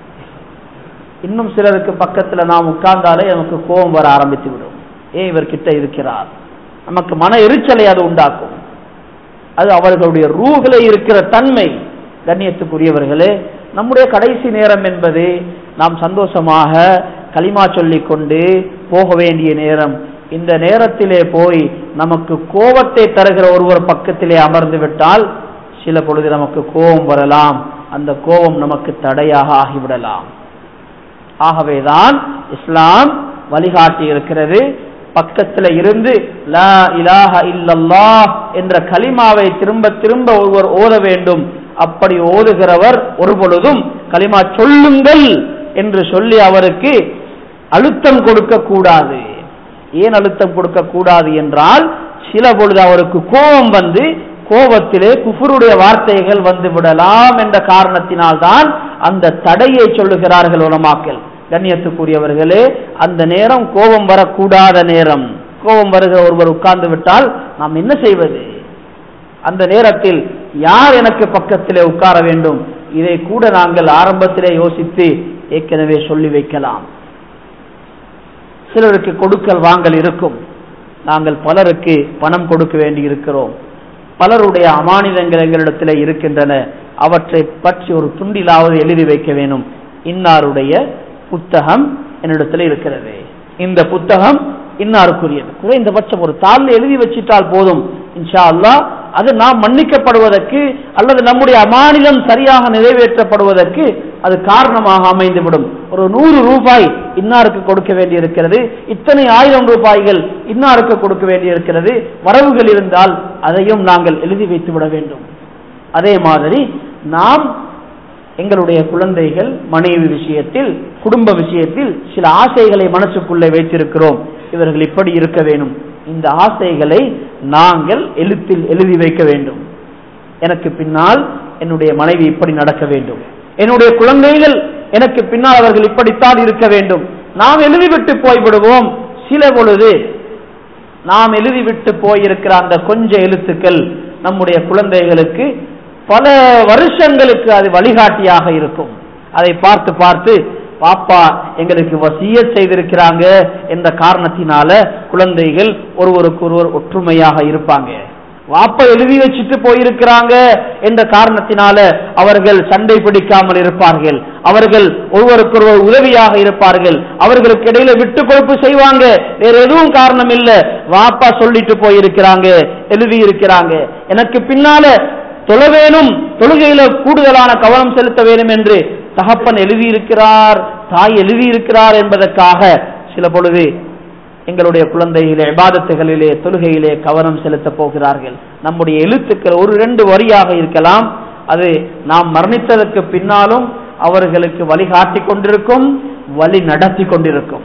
இன்னும் சிலருக்கு பக்கத்தில் நாம் உட்கார்ந்தாலே நமக்கு கோபம் வர ஆரம்பித்து விடும். ஏன் இவர் கிட்ட இருக்கிறார், நமக்கு மன எரிச்சலை அது உண்டாக்கும். அது அவர்களுடைய ரூஹிலே இருக்கிற தன்மை. கண்ணியத்துக்குரியவர்களே, நம்முடைய கடைசி நேரம் என்பது நாம் சந்தோஷமாக கலிமா சொல்லிக் கொண்டு போக வேண்டிய நேரம். இந்த நேரத்திலே போய் நமக்கு கோபத்தை தருகிற ஒருவர் பக்கத்திலே அமர்ந்து விட்டால் சில பொழுது நமக்கு கோபம் வரலாம், அந்த கோபம் நமக்கு தடையாக ஆகிவிடலாம். ஆகவேதான் இஸ்லாம் வழிகாட்டி இருக்கிறது, பக்கத்தில் இருந்து லா இலாஹ இல்லல்லாஹ் என்ற கலிமாவை திரும்ப திரும்ப ஒருவர் ஓத வேண்டும். அப்படி ஓதுகிறவர் ஒரு பொழுதும் கலிமா சொல்லுங்கள் என்று சொல்லி அவருக்கு அழுத்தம் கொடுக்க கூடாது. ஏன் அழுத்தம் கொடுக்க கூடாது என்றால், சில பொழுது அவருக்கு கோபம் வந்து கோபத்திலே குஃபருடைய வார்த்தைகள் வந்து விடலாம் என்ற காரணத்தினால்தான் அந்த தடையை சொல்லுகிறார்கள் உலமாக்கள். கண்ணியத்துக்குரியவர்களே, அந்த நேரம் கோபம் வரக்கூடாத நேரம். கோபம் வருகிற ஒருவர் உட்கார்ந்து விட்டால் நாம் என்ன செய்வது? அந்த நேரத்தில் யார் எனக்கு பக்கத்திலே உட்கார வேண்டும், இதை கூட நாங்கள் ஆரம்பத்திலே யோசித்து ஏற்கனவே சொல்லி வைக்கலாம். சிலருக்கு கொடுக்கல் வாங்கல் இருக்கும். நாங்கள் பலருக்கு பணம் கொடுக்க வேண்டி இருக்கிறோம். பலருடைய அமானிதங்கள் எங்களிடத்தில் இருக்கின்றன. அவற்றை பற்றி ஒரு துண்டிலாவது எழுதி வைக்க வேண்டும். இன்னாருடைய புத்தகம் என்னிடத்தில் இருக்கிறது, இந்த புத்தகம் இன்னாருக்குரியது. குறைந்தபட்சம் ஒரு தாளில் எழுதி வச்சிட்டால் போதும். இன்ஷா அல்லாஹ் அது நாம் மன்னிக்கப்படுவதற்கு அல்லது நம்முடைய அமானிதம் சரியாக நிறைவேற்றப்படுவதற்கு அது காரணமாக அமைந்துவிடும். ஒரு நூறு ரூபாய் இன்னாருக்கு கொடுக்க வேண்டி இருக்கிறது, இத்தனை ஆயிரம் ரூபாய்கள் இன்னாருக்கு கொடுக்க வேண்டி இருக்கிறது, வரவுகள் இருந்தால் அதையும் நாங்கள் எழுதி வைத்து விட வேண்டும். அதே மாதிரி நாம் எங்களுடைய குழந்தைகள், மனைவி விஷயத்தில், குடும்ப விஷயத்தில் சில ஆசைகளை மனசுக்குள்ளே வைத்திருக்கிறோம். இவர்கள் இப்படி இருக்க வேண்டும். இந்த ஆசைகளை நாங்கள் எழுத்தில் எழுதி வைக்க வேண்டும். எனக்கு பின்னால் என்னுடைய மனைவி இப்படி நடக்க வேண்டும், என்னுடைய குழந்தைகள் எனக்கு பின்னால் அவர்கள் இப்படித்தான் இருக்க வேண்டும். நாம் எழுதிவிட்டு போய்விடுவோம். சில பொழுது நாம் எழுதிவிட்டு போயிருக்கிற அந்த கொஞ்ச எழுத்துக்கள் நம்முடைய குழந்தைகளுக்கு பல வருஷங்களுக்கு அது வழிகாட்டியாக இருக்கும். அதை பார்த்து பார்த்து பாப்பா எங்களுக்கு வசியத் செய்திருக்கிறாங்க என்ற காரணத்தினால குழந்தைகள் ஒருவருக்கு ஒருவர் ஒற்றுமையாக இருப்பாங்க. வாப்பா எழுதி வச்சுட்டு போயிருக்கிறாங்க என்ற காரணத்தினால அவர்கள் சண்டை பிடிக்காமல் இருப்பார்கள். அவர்கள் ஒருவருக்கொருவர் உதவியாக இருப்பார்கள். அவர்களுக்கு இடையில விட்டு கொடுப்பு செய்வாங்க. வேற எதுவும் காரணம் இல்ல, வாப்பா சொல்லிட்டு போயிருக்கிறாங்க, எழுதி இருக்கிறாங்க, எனக்கு பின்னால தொழ வேணும், தொழுகையில கூடுதலான கவனம் செலுத்த வேண்டும் என்று தகப்பன் எழுதியிருக்கிறார், தாய் எழுதியிருக்கிறார் என்பதற்காக சில பொழுது எங்களுடைய குழந்தைகளே இபாதத்துகளிலே தொழுகையிலே கவனம் செலுத்த போகிறார்கள். நம்முடைய எழுத்துக்கள் ஒரு இரண்டு வரியாக இருக்கலாம், அது நாம் மரணித்ததற்கு பின்னாலும் அவர்களுக்கு வழிகாட்டி கொண்டிருக்கும், வழி நடத்தி கொண்டிருக்கும்.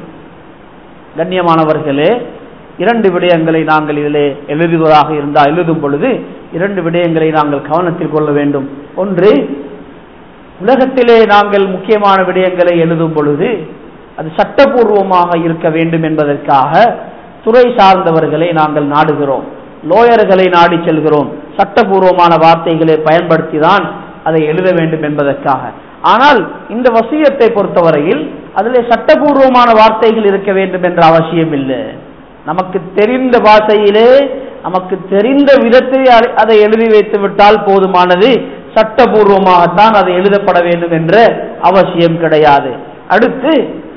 கண்ணியமானவர்களே, இரண்டு விடயங்களை நாங்கள் இதிலே எழுதுவதாக இருந்தால் எழுதும் பொழுது இரண்டு விடயங்களை நாங்கள் கவனத்தில் கொள்ள வேண்டும். ஒன்று, உலகத்திலே நாங்கள் முக்கியமான விடயங்களை எழுதும் பொழுது அது சட்டபூர்வமாக இருக்க வேண்டும் என்பதற்காக துறை சார்ந்தவர்களை நாங்கள் நாடுகிறோம், லோயர்களை நாடி செல்கிறோம், சட்டபூர்வமான வார்த்தைகளை பயன்படுத்தி தான் அதை எழுத வேண்டும் என்பதற்காக. ஆனால் இந்த வசியத்தை பொறுத்தவரையில் அதிலே சட்டபூர்வமான வார்த்தைகள் இருக்க வேண்டும் என்ற அவசியம் இல்லை. நமக்கு தெரிந்த பாஷையிலே நமக்கு தெரிந்த விதத்தில் அதை எழுதி வைத்து விட்டால் போதுமானது, சட்டபூர்வமாகத்தான் அது எழுதப்பட வேண்டும் என்ற அவசியம் கிடையாது. அடுத்து,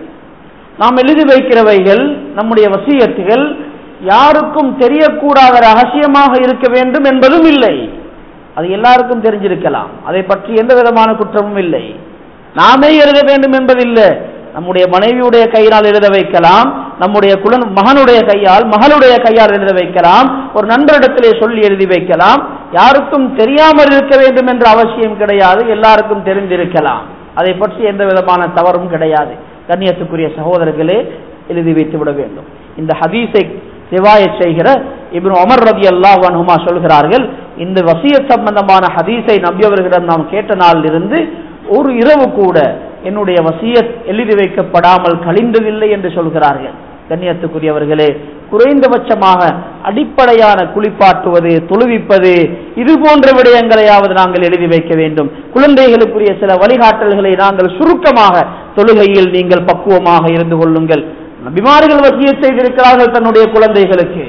நாம் எழுதி வைக்கிறவைகள் நம்முடைய வசியத்துகள் யாருக்கும் தெரியக்கூடாத ரகசியமாக இருக்க வேண்டும் என்பதும் இல்லை. அது எல்லாருக்கும் தெரிஞ்சிருக்கலாம், அதை பற்றி எந்த விதமான குற்றமும் இல்லை. நாமே எழுத வேண்டும் என்பதில்லை, நம்முடைய மனைவியுடைய கையால் எழுத வைக்கலாம், நம்முடைய குழந்தை மகனுடைய கையால் மகளுடைய கையால் எழுத வைக்கலாம், ஒரு நண்பரிடத்திலே சொல்லி எழுதி வைக்கலாம். யாருக்கும் தெரியாமல் இருக்க வேண்டும் என்ற அவசியம் கிடையாது, எல்லாருக்கும் தெரிந்திருக்கலாம். அதை பற்றி எந்த விதமான தவறும் கிடையாது. கண்ணியத்துக்குரிய சகோதரர்களே, எழுதி வைத்து விட வேண்டும். இந்த ஹதீஸை ரிவாயத் செய்கிற இப்னு உமர் ரலியல்லாஹு அன்ஹுமா சொல்கிறார்கள், இந்த வசியத் சம்பந்தமான ஹதீஸை நபி அவர்களிடம் நாம் கேட்ட நாளில் இருந்து ஒரு இரவு கூட என்னுடைய வசியத் எழுதி வைக்கப்படாமல் கழிந்ததில்லை என்று சொல்கிறார்கள். கண்ணியத்துக்குரியவர்களே, குறைந்தபட்சமாக அடிப்படையான குளிப்பாட்டுவது, தொழுவிப்பது, இது போன்ற விடயங்களையாவது நாங்கள் எழுதி வைக்க வேண்டும். குழந்தைகளுக்குரிய சில வழிகாட்டல்களை நாங்கள் சுருக்கமாக, தொழுகையில் நீங்கள் பக்குவமாக இருந்து கொள்ளுங்கள். நபிமார்கள் வசியத் செய்திருக்கிறார்கள் தன்னுடைய குழந்தைகளுக்கு,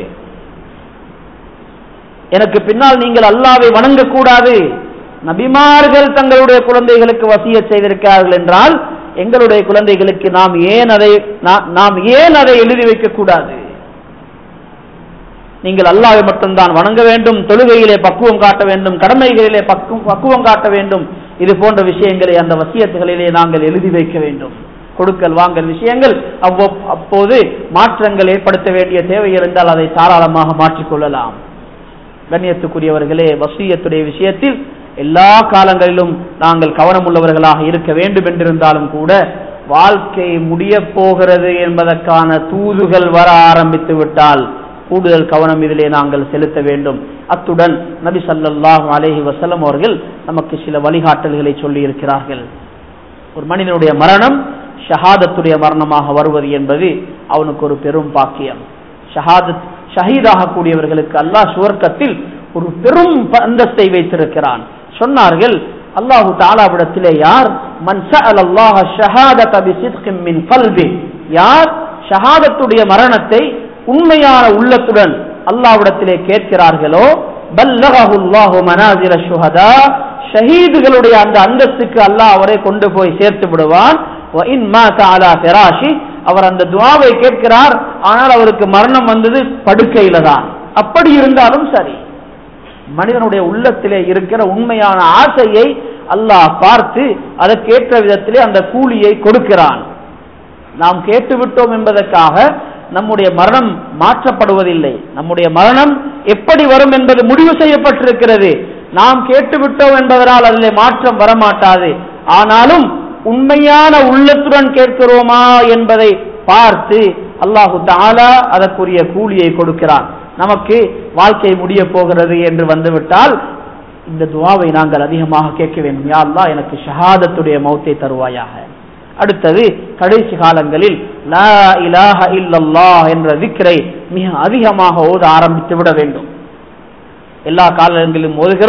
எனக்கு பின்னால் நீங்கள் அல்லாஹ்வை வணங்கக்கூடாது. நபிமார்கள் தங்களுடைய குழந்தைகளுக்கு வசியத் செய்திருக்கிறார்கள் என்றால் எங்களுடைய குழந்தைகளுக்கு நாம் ஏன் அதை நாம் ஏன் அதை எழுதி வைக்க கூடாது? நீங்கள் அல்லாஹ்வை மட்டும்தான் வணங்க வேண்டும், தொழுகையிலே பக்குவம் காட்ட வேண்டும், கடமைகளிலே பக்குவம் காட்ட வேண்டும். இது போன்ற விஷயங்களை அந்த வசியத்துகளிலே நாங்கள் எழுதி வைக்க வேண்டும். கொடுக்கல் வாங்கல் விஷயங்கள் அப்போது மாற்றங்கள் ஏற்படுத்த வேண்டிய தேவை இருந்தால் அதை தாராளமாக மாற்றிக்கொள்ளலாம். கண்ணியத்துக்குரியவர்களே, வசியத்துடைய விஷயத்தில் எல்லா காலங்களிலும் நாங்கள் கவனம் உள்ளவர்களாக இருக்க வேண்டும் என்றிருந்தாலும் கூட வாழ்க்கை முடிய போகிறது என்பதற்கான தூதுகள் வர ஆரம்பித்து விட்டால் கூடுதல் கவனம் இதிலே நாங்கள் செலுத்த வேண்டும். அத்துடன் நபி ஸல்லல்லாஹு அலைஹி வஸல்லம் அவர்கள் நமக்கு சில வழிகாட்டல்களை சொல்லி இருக்கிறார்கள். ஒரு மனிதனுடைய மரணம் ஷஹாதத்துடைய மரணமாக வருவது என்பது அவனுக்கு ஒரு பெரும் பாக்கியம். ஷஹாதத் ஷஹீதாக கூடியவர்களுக்கு அல்லாஹ் சுவர்க்கத்தில் ஒரு பெரும் அந்தஸ்தை வைத்திருக்கிறான். சொன்னார்கள், அல்லாஹு தஆலாவிடத்திலே யார் மன் ஸஅலல்லாஹ ஷஹாதத பிஸித்கின் மின் கல்பி, யார் ஷஹாதத்துடைய மரணத்தை உண்மையான உள்ளத்துடன் அல்லாஹ்விடத்திலே கேட்கிறார்களோ, பல்லகஹு அல்லாஹு மனாசில ஷுஹதா, ஷஹீதுகளுடைய அந்த அந்தஸ்துக்கு அல்லாஹ் அவரை கொண்டு போய் சேர்த்து விடுவான். வ இன் மாத அலா ஃபிராஷி, அவர் அந்த துஆவை கேட்கிறார், ஆனால் அவருக்கு மரணம் வந்தது படுக்கையில தான். அப்படி இருந்தாலும் சரி, மனிதனுடைய உள்ளத்திலே இருக்கிற உண்மையான ஆசையை அல்லாஹ் பார்த்து அதற்கேற்ற விதத்திலே அந்த கூலியை கொடுக்கிறான். நாம் கேட்டுவிட்டோம் என்பதற்காக நம்முடைய மரணம் மாற்றப்படுவதில்லை. நம்முடைய மரணம் எப்படி வரும் என்பது முடிவு செய்யப்பட்டிருக்கிறது. நாம் கேட்டுவிட்டோம் என்பதனால் அதிலே மாற்றம் வரமாட்டாது. ஆனாலும் உண்மையான உள்ளத்துடன் கேட்கிறோமா என்பதை பார்த்து அல்லாஹு தஆலா அதற்குரிய கூலியை கொடுக்கிறான். நமக்கு வாழ்க்கை முடிய போகிறது என்று வந்துவிட்டால் இந்த துஆவை நாங்கள் அதிகமாக கேட்க வேண்டும். யா அல்லாஹ், எனக்கு ஷஹாதத்துடைய மௌத்தை தருவாயாக. அடுத்தது, கடைசி காலங்களில் லா இலாஹ இல்லல்லாஹ் என்ற திக்ரை மிக அதிகமாக ஓத ஆரம்பித்து விட வேண்டும். எல்லா காலங்களிலும் ஓதுகிறோம்,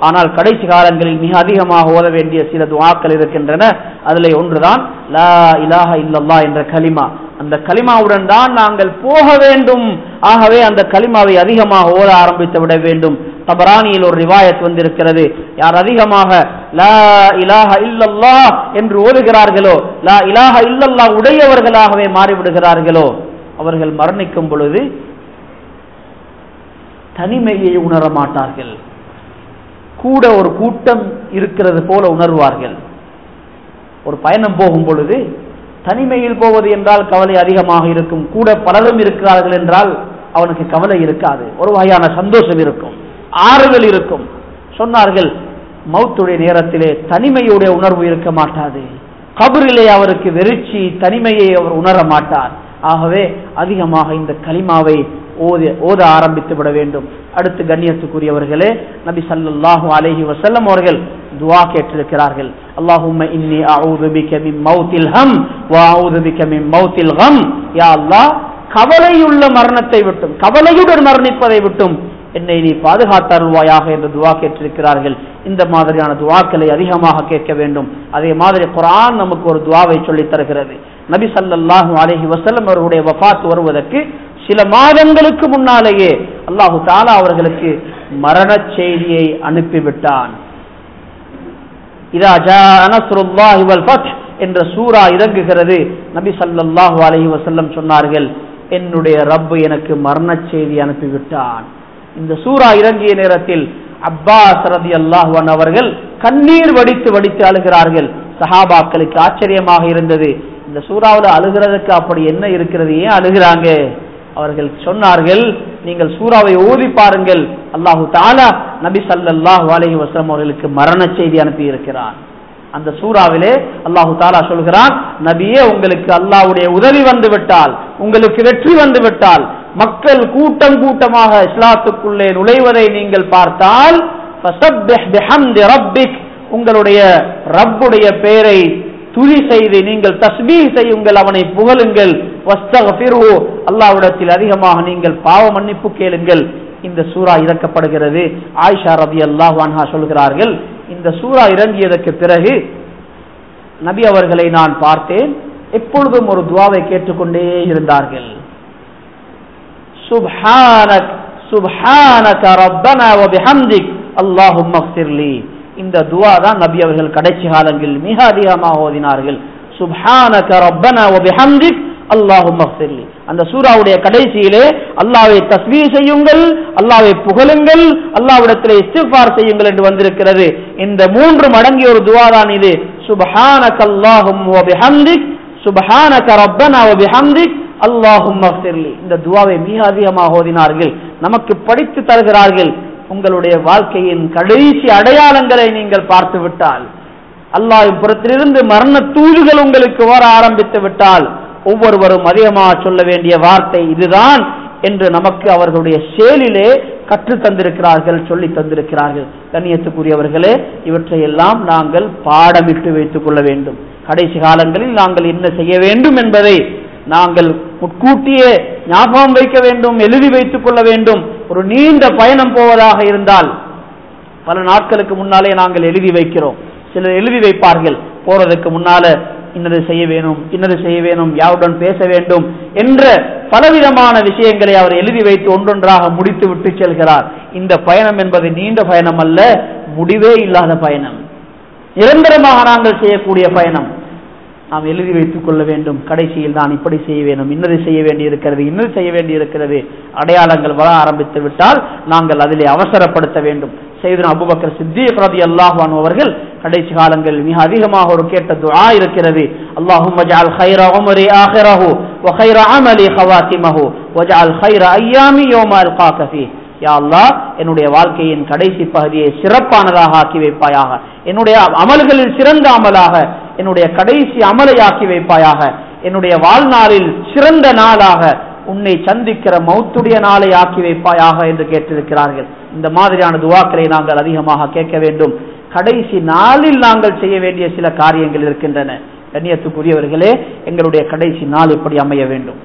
ஆனால் கடைசி காலங்களில் மிக அதிகமாக ஓத வேண்டிய சில துஆக்கள் இருக்கின்றன. அதிலே ஒன்றுதான் லா இலாஹ இல்லல்லாஹ் என்ற கலிமா. அந்த கலிமாவுடன் தான் நாங்கள் போக வேண்டும். ஆகவே அந்த கலிமாவை அதிகமாக ஓத ஆரம்பித்து விட வேண்டும். தபரானியில் ஒரு ரிவாயத் வந்திருக்கிறது, யார் அதிகமாக லா இலாஹ இல்லல்லாஹ் என்று ஓதுகிறார்களோ, லா இலாஹ இல்லல்லாஹ் உடையவர்களாகவே மாறிவிடுகிறார்களோ, அவர்கள் மரணிக்கும் பொழுது தனிமையை உணர மாட்டார்கள். கூட ஒரு கூட்டம் இருக்கிறது போல உணர்வார்கள். ஒரு பயணம் போகும் பொழுது தனிமையில் போவது என்றால் கவலை அதிகமாக இருக்கும். கூட பலரும் இருக்கிறார்கள் என்றால் அவனுக்கு கவலை இருக்காது, ஒரு வகையான சந்தோஷம் இருக்கும், ஆறுதல் இருக்கும். சொன்னார்கள், மௌத்துடைய நேரத்திலே தனிமையுடைய உணர்வு இருக்க மாட்டாது. கபரிலே அவருக்கு வெறிச்சி தனிமையை அவர் உணர மாட்டார். ஆகவே அதிகமாக இந்த கலிமாவை ஓத ஓத ஆரம்பித்து விட வேண்டும். அடுத்து கண்ணியத்துக்குரியவர்களே, நபி ஸல்லல்லாஹு அலைஹி வஸல்லம் அவர்கள் துஆ கேட்டிருக்கிறார்கள். அல்லாஹும்ம இன்னி அஊது பிக மின் மௌத்தில் ஹம் வ அஊது பிக மின் மௌத்தில் கம். யா அல்லாஹ், கவலையுள்ள மரணத்தை விட்டும், கவலையுடன் மரணிப்பதை விட்டும் என்னை நீ பாதுகாத்தருள்வாயாக என்று துஆ கேட்டிருக்கிறார்கள். இந்த மாதிரியான துஆக்களை அதிகமாக கேட்க வேண்டும். அதே மாதிரி குர்ஆன் நமக்கு ஒரு துஆவை சொல்லித் தருகிறது. நபி ஸல்லல்லாஹு அலைஹி வஸல்லம் அவர்களுடைய வஃபாத் வருவதற்கு சில மாதங்களுக்கு முன்னாலேயே அல்லாஹு தஆலா அவர்களுக்கு மரண செய்தியை அனுப்பிவிட்டான். இதா ஜாஅ நஸ்ருல்லாஹி வல் ஃபத் என்ற சூரா இறங்குகிறது. நபி ஸல்லல்லாஹு அலைஹி வஸல்லம் சொன்னார்கள், என்னுடைய ரப்பு எனக்கு மரண செய்தி அனுப்பிவிட்டான். இந்த சூரா இறங்கிய நேரத்தில் அப்பாஸ் ரலியல்லாஹு அன்ஹு அவர்கள் கண்ணீர் வடித்து வடித்து அழுகிறார்கள். சஹாபாக்களுக்கு ஆச்சரியமாக இருந்தது, இந்த சூறாவில் அழுகிறதுக்கு அப்படி என்ன இருக்கிறது, ஏன் அழுகிறாங்க? அவர்கள் சொன்னார்கள், நீங்கள் சூறாவை ஓதி பாருங்கள், அல்லாஹு தஆலா நபி ஸல்லல்லாஹு அலைஹி வஸல்லம் அவர்களுக்கு மரண செய்தி அனுப்பி இருக்கிறான். அந்த சூறாவிலே அல்லாஹு தஆலா சொல்கிறான், நபியே, உங்களுக்கு அல்லாஹ்வுடைய உதவி வந்து விட்டால், உங்களுக்கு வெற்றி வந்து விட்டால், மக்கள் கூட்டம் கூட்டமாக இஸ்லாத்துக்குள்ளே நுழைவதை நீங்கள் பார்த்தால், ஃபஸப்பிஹ் பிஹம்தி ரப்பிக், உங்களுடைய ரப்புடைய பெயரை துதி செய்து நீங்கள் தஸ்பீஹ் செய்யுங்கள், அவனை புகழுங்கள். வஸ்தக்ஃபிருஹு, அல்லாஹ்விடத்தில் அதிகமாக நீங்கள் பாவ மன்னிப்பு கேளுங்கள். இந்த சூரா இறக்கப்படுகிறது. ஆயிஷா ரலியல்லாஹு அன்ஹா சொல்கிறார்கள், இந்த சூரா இறங்கியதற்கு பிறகு நபி அவர்களை நான் பார்த்தேன், எப்பொழுதும் ஒரு துஆவை கேட்டுக்கொண்டே இருந்தார்கள். சுப்ஹானக் சுப்ஹானக ரப்பனா வ பிஹம்திக் அல்லாஹும்ம ஃபிர்லி. இந்த துஆ தான் நபி அவர்கள் கடைசி காலங்களில் மிக அதிகமாக ஓதினார்கள். சுப்ஹானக ரப்பனா வ பிஹம்திக் அல்லாஹும்ம ஃபிர்லி. அந்த சூராவுடைய கடைசியிலே அல்லாஹ்வை தஸ்பீஹ் செய்யுங்கள், அல்லாஹ்வை புகழுங்கள், அல்லாஹ்விடத்திலே இஸ்திக்ஃபார் செய்யுங்கள் என்று வந்திருக்கிறது. இந்த மூன்று மடங்கிய ஒரு துஆ தான் இது. சுப்ஹானக அல்லாஹும்ம வ பிஹம்திக் சுப்ஹானக ரப்பனா வ பிஹம்திக் அல்லாஹும்ம ஃபிர்லி. இந்த துஆவை மிக அதிகமாக ஓதினார்கள். நமக்கு படித்து தருகிறார்கள், உங்களுடைய வாழ்க்கையின் கடைசி அடையாளங்களை நீங்கள் பார்த்து விட்டால், அல்லாஹ்வின் புறத்திலிருந்து மரண தூதுகள் உங்களுக்கு வர ஆரம்பித்து விட்டால், ஒவ்வொருவரும் அதிகமாக சொல்ல வேண்டிய வார்த்தை இதுதான் என்று நமக்கு அவர்களுடைய செயலிலே கற்று தந்திருக்கிறார்கள், சொல்லி தந்திருக்கிறார்கள். கண்ணியத்துக்குரியவர்களே, இவற்றையெல்லாம் நாங்கள் பாடமிட்டு வைத்துக் கொள்ள வேண்டும். கடைசி காலங்களில் நாங்கள் என்ன செய்ய வேண்டும் என்பதை நாங்கள் முன்கூட்டியே ஞாபகம் வைக்க வேண்டும், எழுதி வைத்துக் கொள்ள வேண்டும். ஒரு நீண்ட பயணம் போவதாக இருந்தால் பல நாட்களுக்கு முன்னாலே நாங்கள் எழுதி வைக்கிறோம். சிலர் எழுதி வைப்பார்கள், போறதுக்கு முன்னால இன்னது செய்ய வேணும், இன்னது செய்ய வேணும், யாருடன் பேச வேண்டும் என்ற பலவிதமான விஷயங்களை அவர் எழுதி வைத்து ஒன்றொன்றாக முடித்து விட்டு செல்கிறார். இந்த பயணம் என்பது நீண்ட பயணம் அல்ல, முடிவே இல்லாத பயணம், நிரந்தரமாக நாங்கள் செய்யக்கூடிய பயணம். நாம் எழுதி வைத்துக் கொள்ள வேண்டும். கடைசியில் நான் இப்படி செய்ய வேண்டும், இன்னது செய்ய வேண்டி இருக்கிறது, இன்னது செய்ய வேண்டி இருக்கிறது. அடையாளங்கள் வர ஆரம்பித்து விட்டால் நாங்கள் அதிலே அவசரப்படுத்த வேண்டும். சையதுனா அபூபக்கர் சித்தீக் ரலியல்லாஹு அன்ஹு அவர்கள் கடைசி காலங்களில் மிக அதிகமாக ஒரு கேட்ட துஆ இருக்கிறது. அல்லாஹும்ம ஜஅல் கைர உம்ரி ஆகிரஹு வ கைர அமலி ஹவாத்திமஹு வ ஜஅல் கைர அய்யாமி யௌம அல்காக ஃபீ. யா அல்லாஹ், என்னுடைய வாழ்க்கையின் கடைசி பகுதியை சிறப்பானதாக ஆக்கி வைப்பாயாக, என்னுடைய அமல்களில் சிறந்த அமலாக என்னுடைய கடைசி அமலை ஆக்கி வைப்பாயாக, என்னுடைய வாழ்நாளில் சிறந்த நாளாக உன்னை சந்திக்கிற மௌத்துடைய நாளை ஆக்கி வைப்பாயாக என்று கேட்டிருக்கிறார்கள். இந்த மாதிரியான துஆக்களை நாங்கள் அதிகமாக கேட்க வேண்டும். கடைசி நாளில் நாங்கள் செய்ய வேண்டிய சில காரியங்கள் இருக்கின்றன. கண்ணியத்துக்குரியவர்களே, எங்களுடைய கடைசி நாள் எப்படி அமைய வேண்டும்?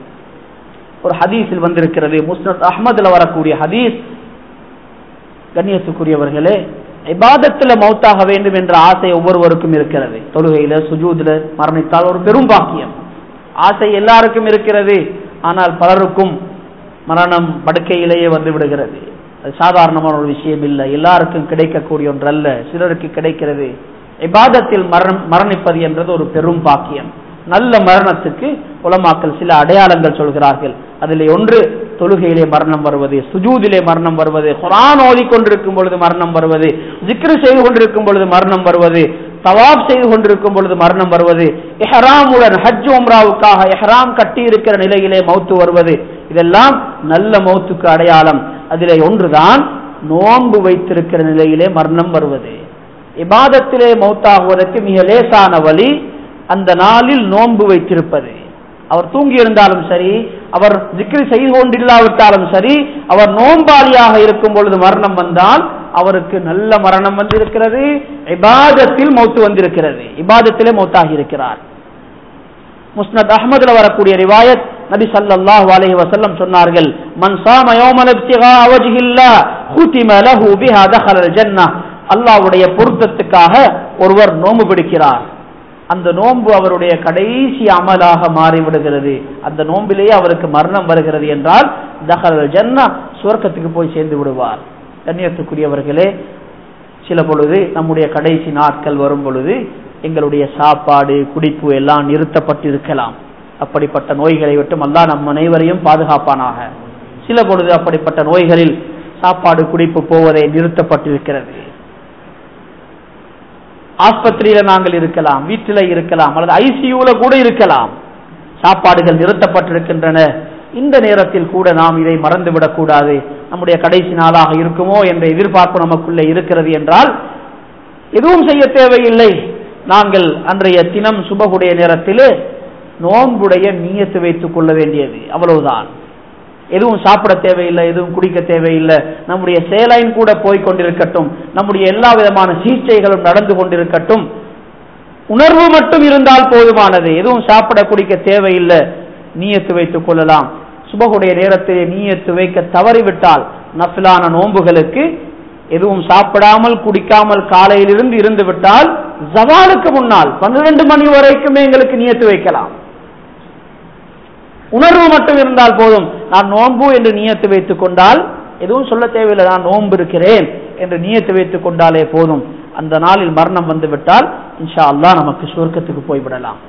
ஒரு ஹதீஸில் வந்திருக்கிறது, முஸ்னத் அஹ்மதுல வரக்கூடிய ஹதீஸ். கண்ணியத்துக்குரியவர்களே, இபாதத்துல மௌத்தாக வேண்டும் என்ற ஆசை ஒவ்வொருவருக்கும் இருக்கிறது. தொழுகையில சுஜூதுல மரணித்தால் ஒரு பெரும் பாக்கியம். ஆசை எல்லாருக்கும் இருக்கிறது. ஆனால் பலருக்கும் மரணம் படுக்கையிலேயே வந்து விடுகிறது. அது சாதாரணமான ஒரு விஷயம் இல்லை, எல்லாருக்கும் கிடைக்கக்கூடிய ஒன்று அல்ல, சிலருக்கு கிடைக்கிறது. இபாதத்தில் மரணம் மரணிப்பது என்றது ஒரு பெரும் பாக்கியம். நல்ல மரணத்துக்கு உலமாக்கள் சில அடையாளங்கள் சொல்கிறார்கள். அதில் ஒன்று தொழுகையிலே மரணம் வருவது, சுஜூதிலே மரணம் வருவது, குர்ஆன் ஓதிக்கொண்டிருக்கும் பொழுது மரணம் வருவது, ஜிக்ரு செய்து கொண்டிருக்கும் பொழுது மரணம் வருவது, தவாப் செய்து கொண்டிருக்கும் பொழுது மரணம் வருவது, இஹ்ராமுடன் ஹஜ் உம்ராவுக்காக இஹ்ராம் கட்டி இருக்கிற நிலையிலே மௌத்து வருவது, இதெல்லாம் நல்ல மௌத்துக்கு அடையாளம். அதிலே ஒன்றுதான் நோன்பு வைத்திருக்கிற நிலையிலே மரணம் வருவது. இபாதத்திலே மௌத்தாகுவதற்கு மிக லேசான வழி அந்த நாளில் நோன்பு வைத்திருப்பது. அவர் தூங்கி இருந்தாலும் சரி, அவர் ஜிக்ரு செய்து கொண்டில்லாவிட்டாலும் சரி, அவர் நோன்பாளியாக இருக்கும் பொழுது மரணம் வந்தால் அவருக்கு நல்ல மரணம் வந்திருக்கிறது, இபாதத்தில் மௌத்து வந்திருக்கிறது, இபாதத்திலே மௌத்தாகி இருக்கிறார். முஸ்னத் அஹ்மதுல வரக்கூடிய ரிவாயத், நபி ஸல்லல்லாஹு அலைஹி வஸல்லம் சொன்னார்கள், மன் ஸாம யௌமன் இப்திகா வஜ்ஹில்லாஹ் குதிம லஹு பிஹா தഖலல் ஜன்னah. அல்லாஹ்வுடைய பொருத்தத்துக்காக ஒருவர் நோன்பு பிடிக்கிறார், அந்த நோன்பு அவருடைய கடைசி அமலாக மாறிவிடுகிறது, அந்த நோம்பிலேயே அவருக்கு மரணம் வருகிறது என்றால் தഖலல் ஜன்னah, சுவர்க்கத்துக்கு போய் சேர்ந்து விடுவார். கண்ணியத்துக்குரியவர்களே, சில பொழுது நம்முடைய கடைசி நாட்கள் வரும் பொழுது எங்களுடைய சாப்பாடு குடிப்பு எல்லாம் நிறுத்தப்பட்டிருக்கலாம். அப்படிப்பட்ட நோய்களை விட்டும் அல்லாஹ் நம் அனைவரையும் பாதுகாப்பானாக. சில பொழுது அப்படிப்பட்ட நோய்களில் சாப்பாடு குடிப்பு போவதை நிறுத்தப்பட்டிருக்கிறது. ஆஸ்பத்திரியில நாங்கள் இருக்கலாம், வீட்டில இருக்கலாம், அல்லது ஐசியூல கூட இருக்கலாம், சாப்பாடுகள் நிறுத்தப்பட்டிருக்கின்றன. இந்த நேரத்தில் கூட நாம் இதை மறந்துவிடக் கூடாது. நம்முடைய கடைசி நாளாக இருக்குமோ என்ற எதிர்பார்ப்பு நமக்குள்ளே இருக்கிறது என்றால் எதுவும் செய்ய தேவையில்லை. நாங்கள் அன்றைய தினம் சுபகுடைய நேரத்திலே நோன்புடைய நியத்து வைத்துக் கொள்ள வேண்டியது அவ்வளவுதான். எதுவும் சாப்பிட தேவையில்லை, எதுவும் குடிக்க தேவையில்லை. நம்முடைய சேலைன் கூட போய்கொண்டிருக்கட்டும், நம்முடைய எல்லா விதமான சிகிச்சைகளும் நடந்து கொண்டிருக்கட்டும், உணர்வு மட்டும் இருந்தால் போதுமானது. எதுவும் சாப்பிட குடிக்க தேவையில்லை, நியத்து வைத்துக் கொள்ளலாம். சுபகுடைய நேரத்திலே நியத்து வைக்க தவறிவிட்டால் நஃபிலான நோன்புகளுக்கு எதுவும் சாப்பிடாமல் குடிக்காமல் காலையிலிருந்து இருந்து விட்டால் ஜவாலுக்கு முன்னால் பன்னிரண்டு மணி வரைக்குமே எங்களுக்கு நியத்து வைக்கலாம். உணர்வு மட்டும் இருந்தால் போதும். நான் நோன்பு என்று நியத்து வைத்துக் கொண்டால் எதுவும் சொல்ல தேவையில்லை, நான் நோன்பு இருக்கிறேன் என்று நியத்து வைத்துக் கொண்டாலே போதும். அந்த நாளில் மரணம் வந்து விட்டால் இன்ஷா அல்லாஹ் நமக்கு சொர்க்கத்துக்கு போய்விடலாம்.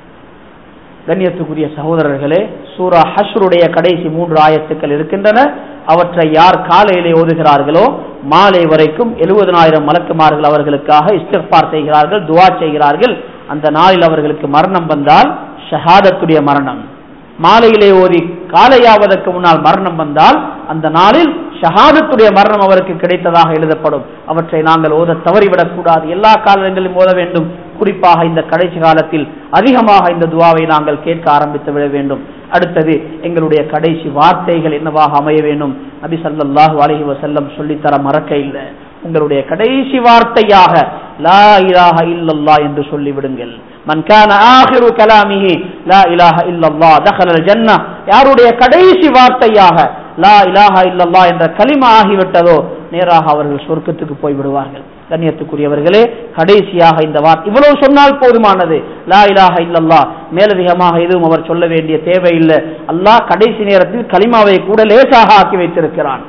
கண்ணியத்துக்குரிய சகோதரர்களே, சூரா ஹஷ்ருடைய கடைசி மூன்று ஆயத்துக்கள் இருக்கின்றன. அவற்றை யார் காலையிலே ஓதுகிறார்களோ மாலை வரைக்கும் எழுபதனாயிரம் மலக்குமார்கள் அவர்களுக்காக இஸ்திக்பார் செய்கிறார்கள், துஆ செய்கிறார்கள். அந்த நாளில் அவர்களுக்கு மரணம் வந்தால் ஷஹாதத்துடைய மரணம், மாலையிலே ஓதி காலையாவதற்கு முன்னால் மரணம் வந்தால் அந்த நாளில் ஷஹாதத்துடைய மரணம் அவருக்கு கிடைத்ததாக எழுதப்படும். அவற்றை நாங்கள் ஓத தவறிவிடக் கூடாது. எல்லா காலங்களிலும் ஓத வேண்டும். குறிப்பாக இந்த கடைசி காலத்தில் அதிகமாக இந்த துஆவை நாங்கள் கேட்க ஆரம்பித்து விட வேண்டும். அடுத்தது எங்களுடைய கடைசி வார்த்தைகள் என்னவாக அமைய வேண்டும். நபி ஸல்லல்லாஹு அலைஹி வஸல்லம் சொல்லித்தர மறக்க இல்லை. உங்களுடைய கடைசி வார்த்தையாக லா இலாஹ இல்லல்லாஹ் என்று சொல்லிவிடுங்கள். மன் கான ஆகிரு கலாமிஹி லா இலாஹ இல்லல்லாஹ் தഖலல் ஜன்னah. யாருடைய கடைசி வார்த்தையாக லா இலாஹ இல்லல்லாஹ் என்ற கலிமா ஆகிவிட்டதோ நேராக அவர்கள் சொர்க்கத்துக்கு போய் விடுவார்கள். கண்ணியத்துக்குரியவர்களே, கடைசியாக இந்த வார்த்தை இவ்வளவு சொன்னால் போதுமானது. லா இலாஹ இல்லல்லாஹ், மேலதிகமாக எதுவும் அவர் சொல்ல வேண்டிய தேவையில்லை. அல்லாஹ் கடைசி நேரத்தில் கலிமாவை கூட லேசாக ஆக்கி வைத்திருக்கிறான்.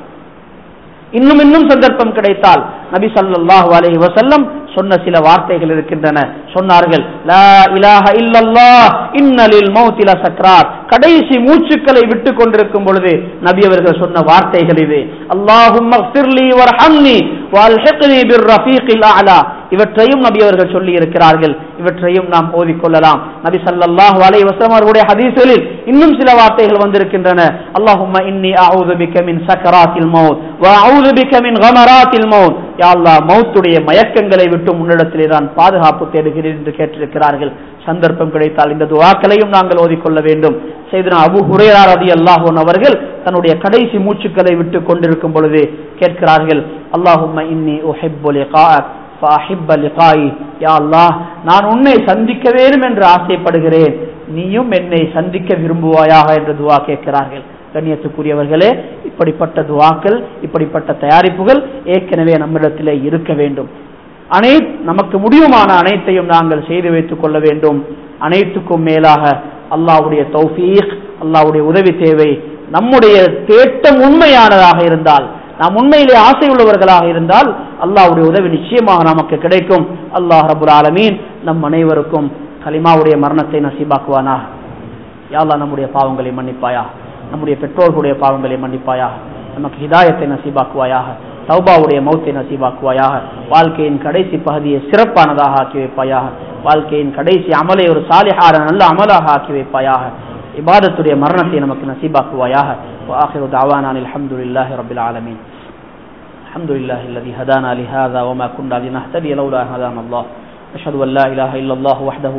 இன்னும் இன்னும் சந்தர்ப்பம் கிடைத்தால் நபி ஸல்லல்லாஹு அலைஹி வஸல்லம் சொன்ன சில வார்த்தைகள் இருக்கின்றன. சொன்னார்கள், லா இலாஹ இல்லல்லாஹ் இன்னலில் மௌத்தி லசக்ராத். கடைசி மூச்சுக்களை விட்டு கொண்டிருக்கும் பொழுது நபி அவர்கள் சொன்ன வார்த்தைகள் இது. அல்லாஹும்ம ஃபிர்லி வர்ஹம்னி வல்ஹிக்னி பிர்ரஃபீகில் அலா. இவற்றையும் நபி அவர்கள் சொல்லி இருக்கிறார்கள். இவற்றையும் நாம் ஓதிக்கொள்ளலாம். நபி ஸல்லல்லாஹு அலைஹி வஸல்லம் அவர்களுடைய ஹதீஸ்களில் இன்னும் சில வார்த்தைகள் வந்திருக்கின்றன. அல்லாஹும்ம இன்னி அஊது பிக மின் சக்கராத்தில் மௌத் வ அஊது பிக மின் கமராத்தில் மௌத். யா அல்லாஹ், மௌத்துடைய மயக்கங்களை விட்டு முன்னிடத்திலே நான் பாதுகாப்பு தேடுகிறேன் என்று கேட்டிருக்கிறார்கள். சந்தர்ப்பம் கிடைத்தால் இந்த துஆக்களையும் நாங்கள் ஓதிக்கொள்ள வேண்டும். சையதுனா அபூ ஹுரைரா ரலியல்லாஹு அன்ஹு அவர்கள் தன்னுடைய கடைசி மூச்சுக்களை விட்டு கொண்டிருக்கும் பொழுது கேட்கிறார்கள், அல்லாஹும்ம இன்னி உஹிப்பு லிகாஅக் ஃபஅஹிப்ப லிகாஇ. யா அல்லாஹ், நான் உன்னை சந்திக்க வேண்டும் என்று ஆசைப்படுகிறேன், நீயும் என்னை சந்திக்க விரும்புவாயாக என்று துஆ கேட்கிறார்கள். கண்ணியத்துக்குரியவர்களே, இப்படிப்பட்ட துஆக்கள், இப்படிப்பட்ட தயாரிப்புகள் ஏற்கனவே நம்மிடத்திலே இருக்க வேண்டும். அனைத்து நமக்கு முடியுமான அனைத்தையும் நாங்கள் செய்து வைத்துக் கொள்ள வேண்டும். அனைத்துக்கும் மேலாக அல்லாஹ்வுடைய தௌஃபீக், அல்லாஹ்வுடைய உதவி தேவை. நம்முடைய தேட்டம் உண்மையானதாக இருந்தால், நாம் உண்மையிலே ஆசை உள்ளவர்களாக இருந்தால் அல்லாஹ்வுடைய உதவி நிச்சயமாக நமக்கு கிடைக்கும். அல்லாஹ் ரப்பல் ஆலமீன் நம் அனைவருக்கும் கலிமாவுடைய மரணத்தை நசீபாக்குவானாக. யா அல்லாஹ், நம்முடைய பாவங்களை மன்னிப்பாயா, நம்முடைய பெற்றோர்களுடைய பாவங்களை மன்னிப்பாயா, நமக்கு ஹிதாயத்தை நசீபாக்குவாயாக, தௌபாவுடைய மௌத்தை நசீபாக்குவாயாக, வாழ்க்கையின் கடைசி பகுதியை சிறப்பானதாக ஆக்கி வைப்பாயாக, வாழ்க்கையின் கடைசி அமலை ஒரு சாலிஹான நல்ல அமலாக ஆக்கி வைப்பாயாக, இபாதத்துடைய மரணத்தை நமக்கு நசீபாக்குவாயாக. وآخر دعوانا الحمد لله رب العالمين. الحمد لله الذي هدانا لهذا وما كنا لنهتدي لولا هدانا الله. أشهد أن لا إله إلا الله وحده